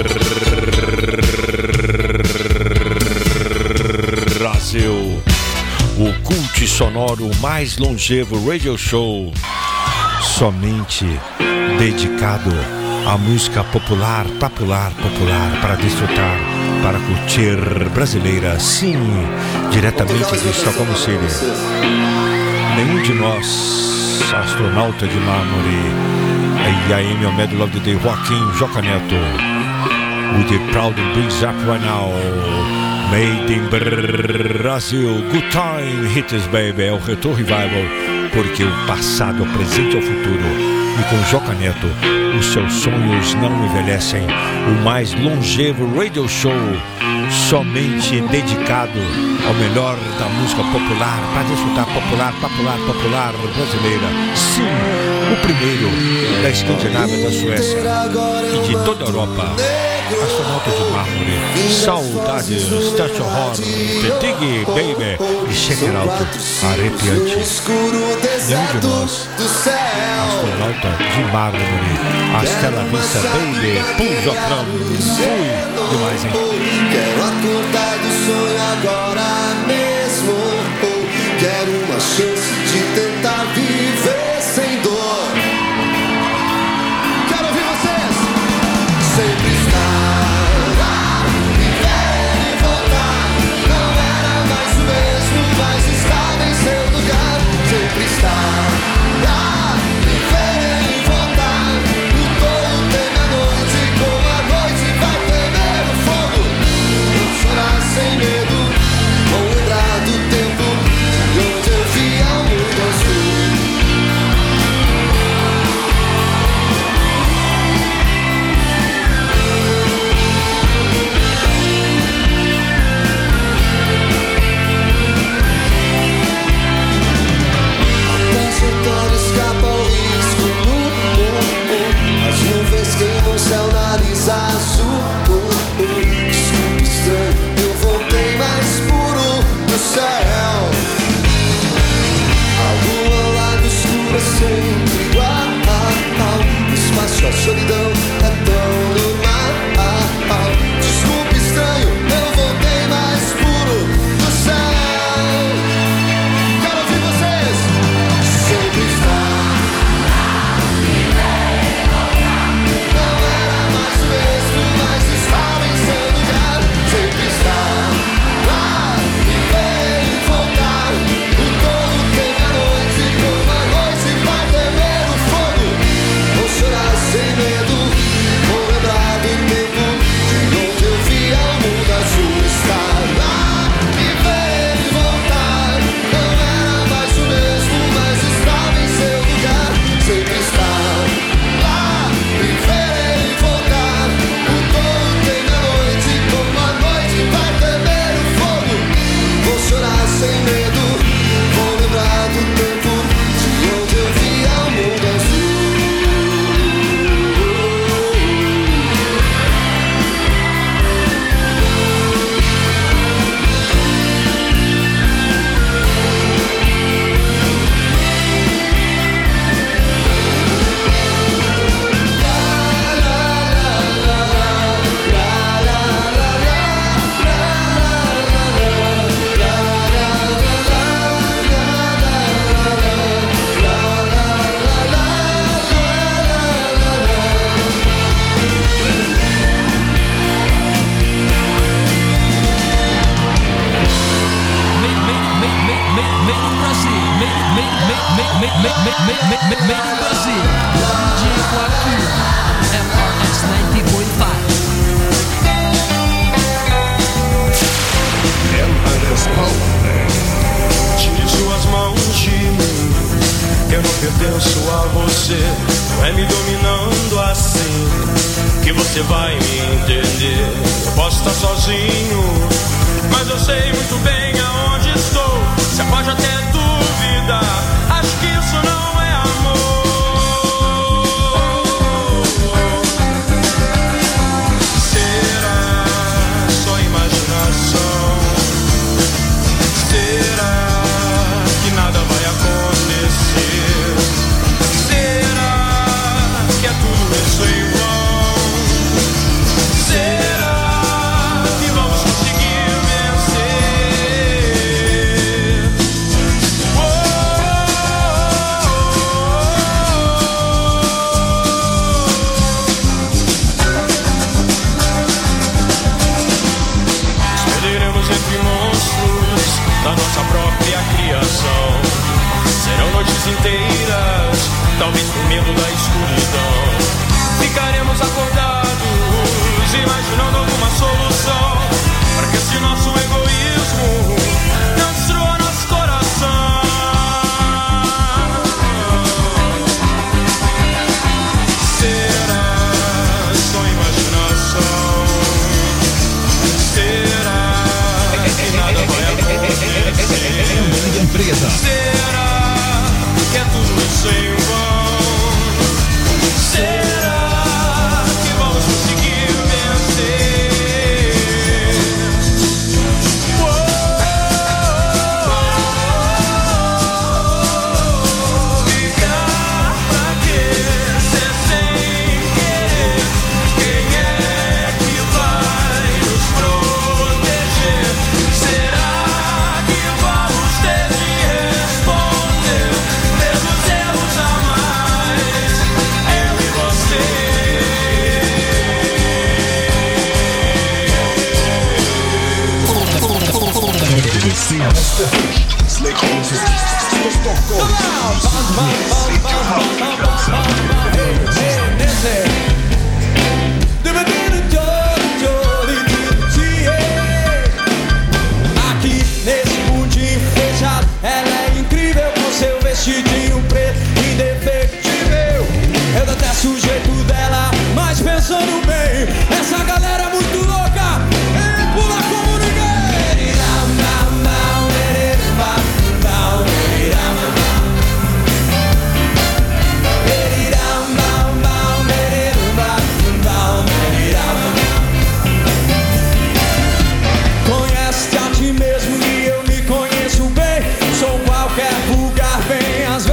Brasil, o cult sonoro mais longevo radio show, somente dedicado à música popular, para desfrutar, para curtir brasileira, sim, diretamente de Estocolmo City. Nenhum de nós, astronauta de mármore, e aí meu Mad Love Day, Joaquim Joca Neto, with the proud brings up right now, Made in Brasil, Good Time Hits Baby, é o Retro Revival, porque o passado, o presente e o futuro, e com Joca Neto, os seus sonhos não envelhecem, o mais longevo radio show, somente dedicado ao melhor da música popular, para desfrutar popular brasileira. Sim, o primeiro da Escandinávia, da Suécia e de toda a Europa. Astronauta de mármore, saudades, Touch of Heart, Dig Baby e Check It Out, arrepiante. Nenhum de nós, astronauta de mármore, hasta la vista baby, Pujocrão, fui demais, hein? Quero acordar do sonho agora mesmo. Quero uma chance de tentar viver sem dor. Quero ouvir vocês. Sempre estar, viver e voltar. Não era mais o mesmo, mas estava em seu lugar. Sempre estar, viver e voltar. O todo tem a noite, como a noite vai temer o fogo. Não chorar sem medo, vou lembrar do tempo onde eu via o mundo azul. in Brazil. DJ Joaquim, MRS 90.5. Tire suas mãos de mim, eu não pertenço a você. Não é me dominando assim que você vai me entender. Eu posso estar sozinho, mas eu sei muito bem aonde estou. Você pode até duvidar, acho que isso não é amor. Será só imaginação? Será que nada vai acontecer? Será que é tudo isso em vão? Será que vamos conseguir vencer? Oh, Esperaremos entre monstros da nossa própria criação. Serão noites inteiras, talvez por medo da escuridão. Ficaremos acordados, imaginando alguma solução, para que esse nosso egoísmo não destrua nosso coração. Será só imaginação? Será que nada vai acontecer? Será que é tudo isso em vão? Será que vamos conseguir vencer? Ficar pra quê? Ser sem querer. Quem é que vai nos proteger? Será que vamos ter de responder? Mesmo sermos a mais, eu e você. Aqui nesse mundinho fechado, ela é incrível com seu vestidinho preto indefectível. Eu detesto o jeito dela, mas pensando bem, essa galera é muito louca e pula como ninguém. Conhece-te a ti mesmo e eu me conheço bem. Sou qualquer lugar, bem às vezes.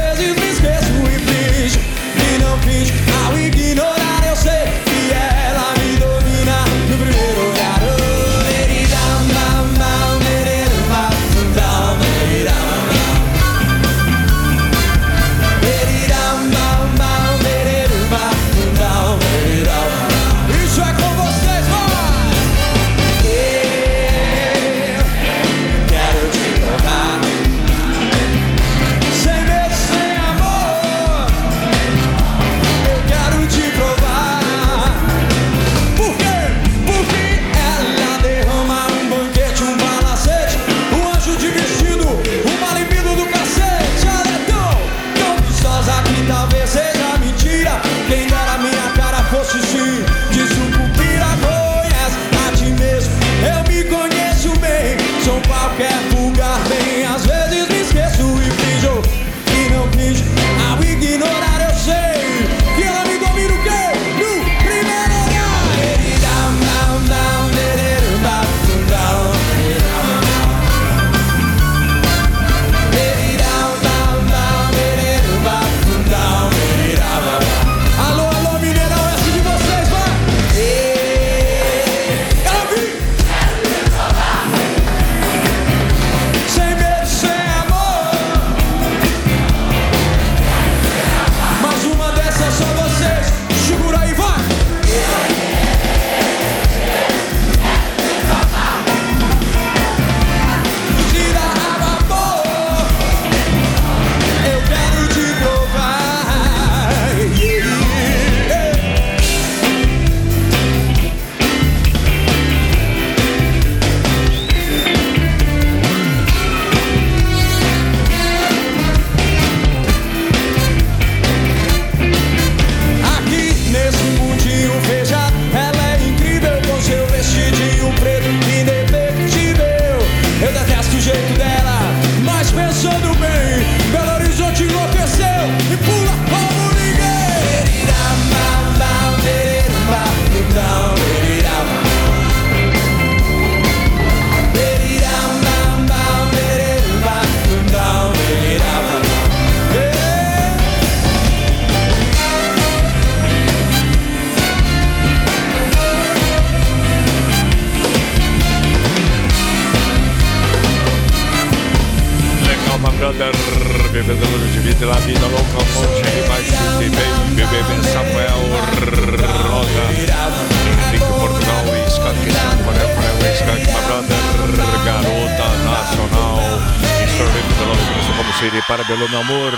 bebedores de vida, la vida louca, monte, baixo, bebê, Samuel, Rosa, Henrique, Portugal, Skank, Samuel, Skank, my brother, garota nacional, Mr. pela lembrança como seria para Belo, meu amor,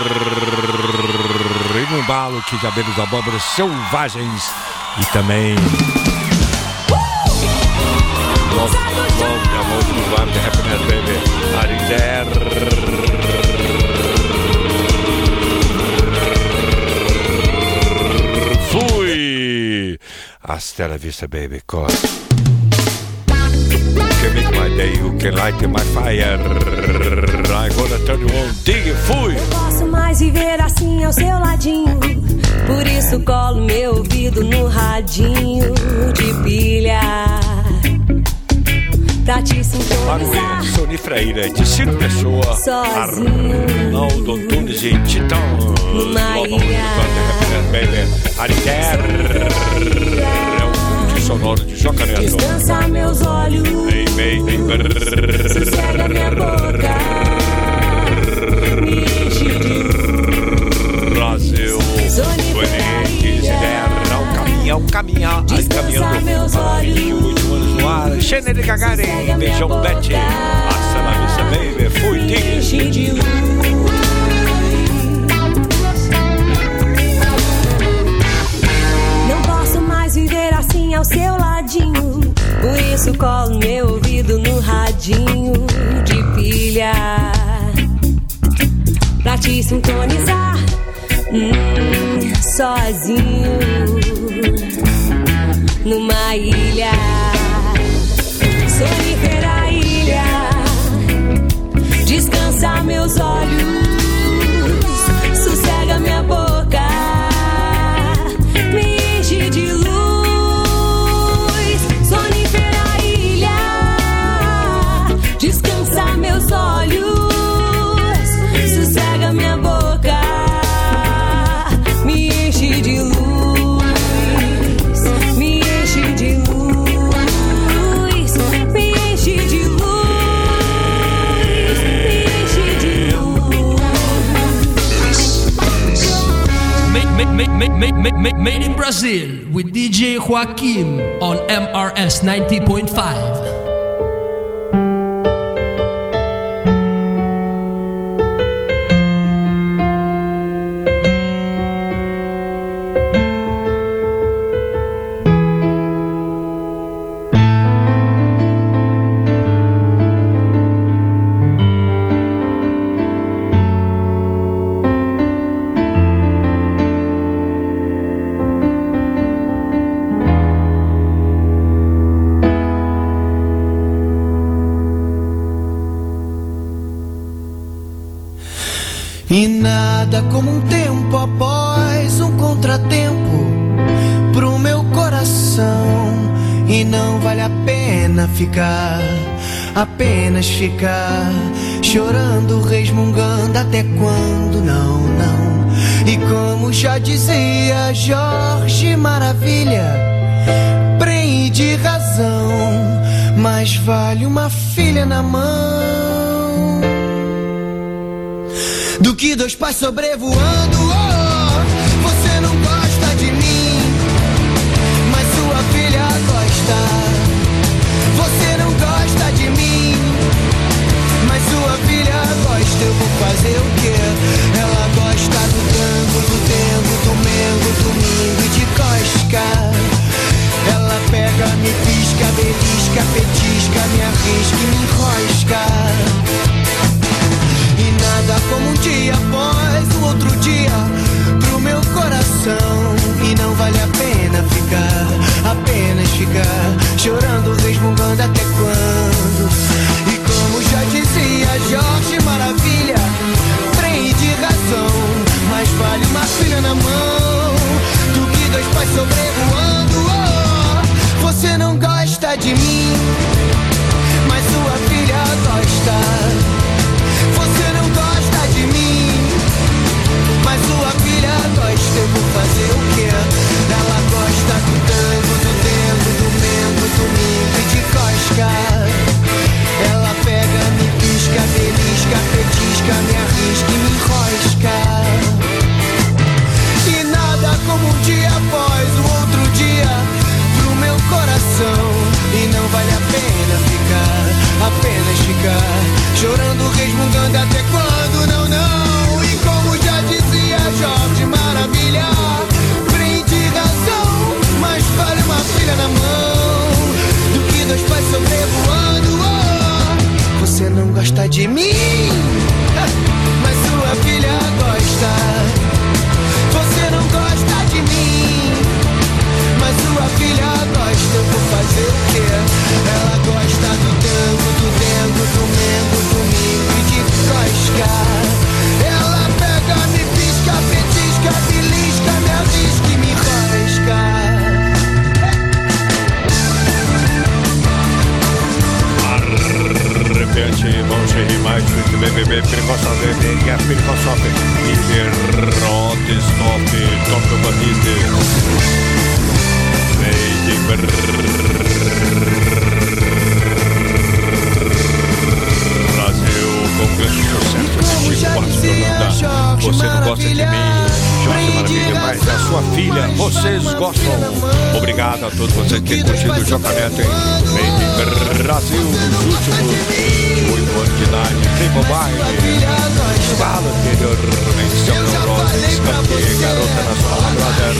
e no embalo que já bebe os abóboras selvagens e também love, amor do ar, the happiness, baby, Arinder. Fui! Hasta la vista, baby, cause you can make my day, you can light my fire. I'm gonna turn you on, dig, fui! Não posso mais viver assim ao seu ladinho, por isso colo meu ouvido no radinho de pilha, pra te sintonizar. Sony Freire, de Ciro Pessoa, Arnaldo Antunes e Titã. Arider é o culto sonoro de Joca Neto. Descansa meus olhos, sossega minha boca, me enche de Brasil, caminhar, aí caminhando, meus olhos, 28 anos no ar, Xene de Gagarin, beijão Bete, hasta la vista, baby, fui, tigre. Não posso mais viver assim ao seu ladinho, por isso colo meu ouvido no radinho de pilha, pra te sintonizar, sozinho numa ilha, sonífera ilha, descansa meus olhos, sossega minha boca, me enche de luz, sonífera ilha, descansa meus olhos, sossega minha boca, me enche de luz. Made in Brazil with DJ Joaquim on MRS 90.5. E nada como um tempo após um contratempo pro meu coração. E não vale a pena ficar, apenas ficar chorando, resmungando até quando não, não. E como já dizia Jorge Maravilha, prende razão, mas vale uma filha na mão do que dois pais sobrevoando. Oh, você não gosta de mim, mas sua filha gosta. Você não gosta de mim, mas sua filha gosta. Eu vou fazer o quê? Ela gosta do tango, do tempo, do mengo, domingo e de cosca. Ela pega, me pisca, belisca, petisca, me arrisca e me enrosca. Nada como um dia após o outro dia pro meu coração. E não vale a pena ficar, apenas ficar chorando, resmungando até quando. E como já dizia Jorge Maravilha, trem de razão, mas vale uma filha na mão do que dois pais sobrevoando. Oh, você não gosta de mim, mas sua filha gosta. Você não gosta de mim, mas sua filha gosta. Eu vou fazer o quê? Ela gosta do tango, do tempo, do mengo, domingo e de cosca. Ela pega, me pisca, belisca, petisca, me arrisca e me enrola. Stop, Rote Stop, Toca Banite, Made in Brasil, com grande sucesso, Você não gosta de mim, Jorge Maravilha, mas da sua filha, vocês gostam. Obrigado a todos vocês que têm curtido o Joca Neto em Made in Brasil, nos últimos 8 anos de idade, tem mobile, fala anteriormente, seu Neurose, Skank, Garota Nacional, Brother,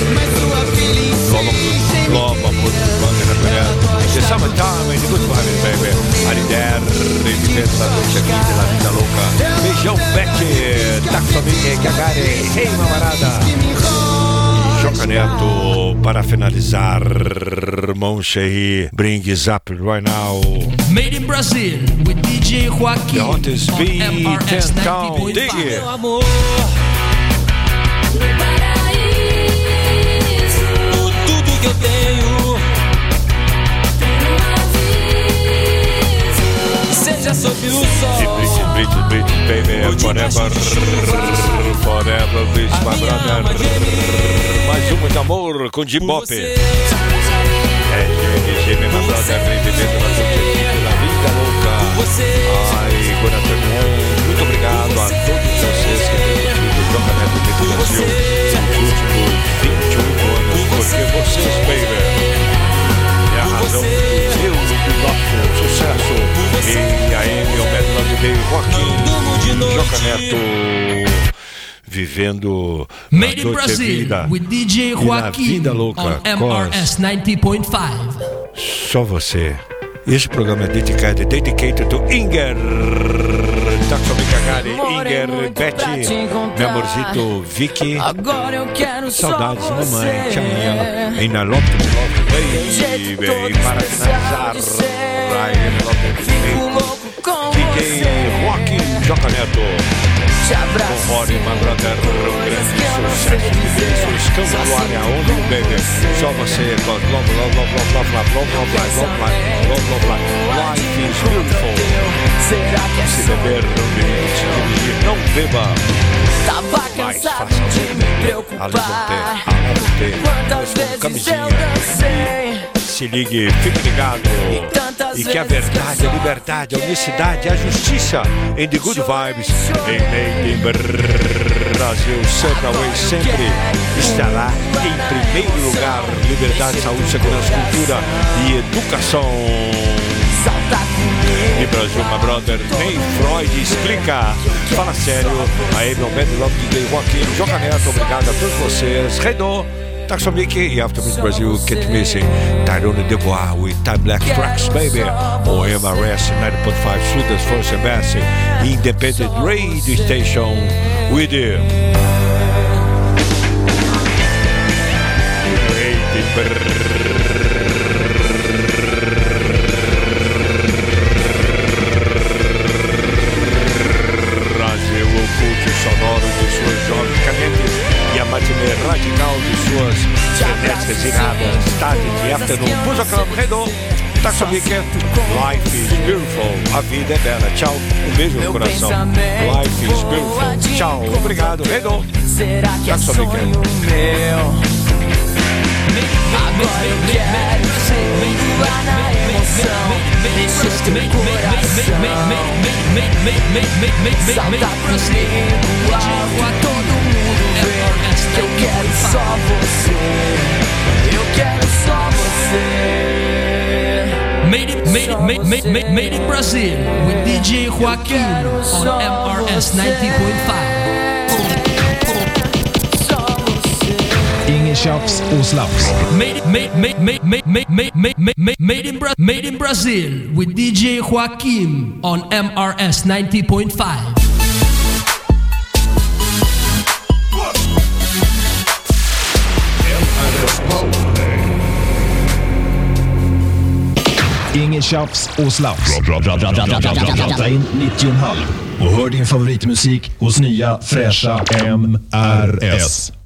Globo, amor do Banda na mulher, The Summertime, The Good Vibes, Baby, Arider, vivendo da noite aqui pela vida louca, beijão, Betty, Taxomique, Gagari, hey, mamarada. Joca Neto, para finalizar, Monchery, Bring It Up Right Now. Made in Brazil with DJ Joaquim on MRS 90.5. Dig it. Tudo que eu tenho, seja sob o sol. Bridge, baby, forever, bitch, my brother. Mais muito amor com Jim Bop. GNG, my brother, vivendo na vida louca. Ai, coração bom. Muito obrigado a todos vocês que têm curtido o Joca Neto no Brasil nos últimos 28 anos. Porque vocês, baby, é a razão do nosso sucesso. E aí, meu método de Joaquim, Joca Neto, vivendo Made in Brazil with DJ Joaquim vida louca, on MRS 90.5. Só você. Este programa é dedicated to Inger, Taxomique, Inger, Betty, meu amorzito, Vicky. Agora eu quero saudades, só mamãe, tia minha. Em I love baby. Para finalizar, Ryan Love, DJ Joaquim, Joca Neto. Com Rory, my brother, grande sucesso, Escambo no área, onde, baby, só você, love, life is beautiful. Se beber, não bebe, se dirigir, não beba. Tava cansado de me preocupar. Quantas vezes eu dancei. Se ligue, fique ligado. E que a verdade, a liberdade, a unicidade, a justiça em The Good Vibes, em Made in Brasil, Subway sempre estará em primeiro lugar. Liberdade, saúde, segurança, cultura e educação. E Brasil, my brother, nem Freud explica. Fala sério, aí meu Mad Love DJ Joaquim, Joca Neto, obrigado a todos vocês. Redo, Taxomique e After Miss Brasil, Can't Miss It, Tyrone Devoir with Time Black Tracks, baby. O MRS 90.5, Sweden's first and best independent radio station with you. Brasil, o culto sonoro de suas jovens canetas e a matinê radical de suas frenéticas iradas, tarde de afternoon, Pusacam, Redo, Taxomique, life is beautiful, a vida é bela, tchau, beijo no coração, life is beautiful, tchau, obrigado, Redo, Taxomique. Agora eu quero voar na emoção, deixa teu coração saltar comigo alto, todo mundo vê que eu quero só você, eu quero só você. Made in Brazil with DJ Joaquim on MRS 90.5. Ingen tjafs och slafs. Made in Brazil with DJ Joaquim on MRS 90.5. Ingen tjafs och slafs. Dra in 90,5 och hör din favoritmusik hos nya fräscha MRS.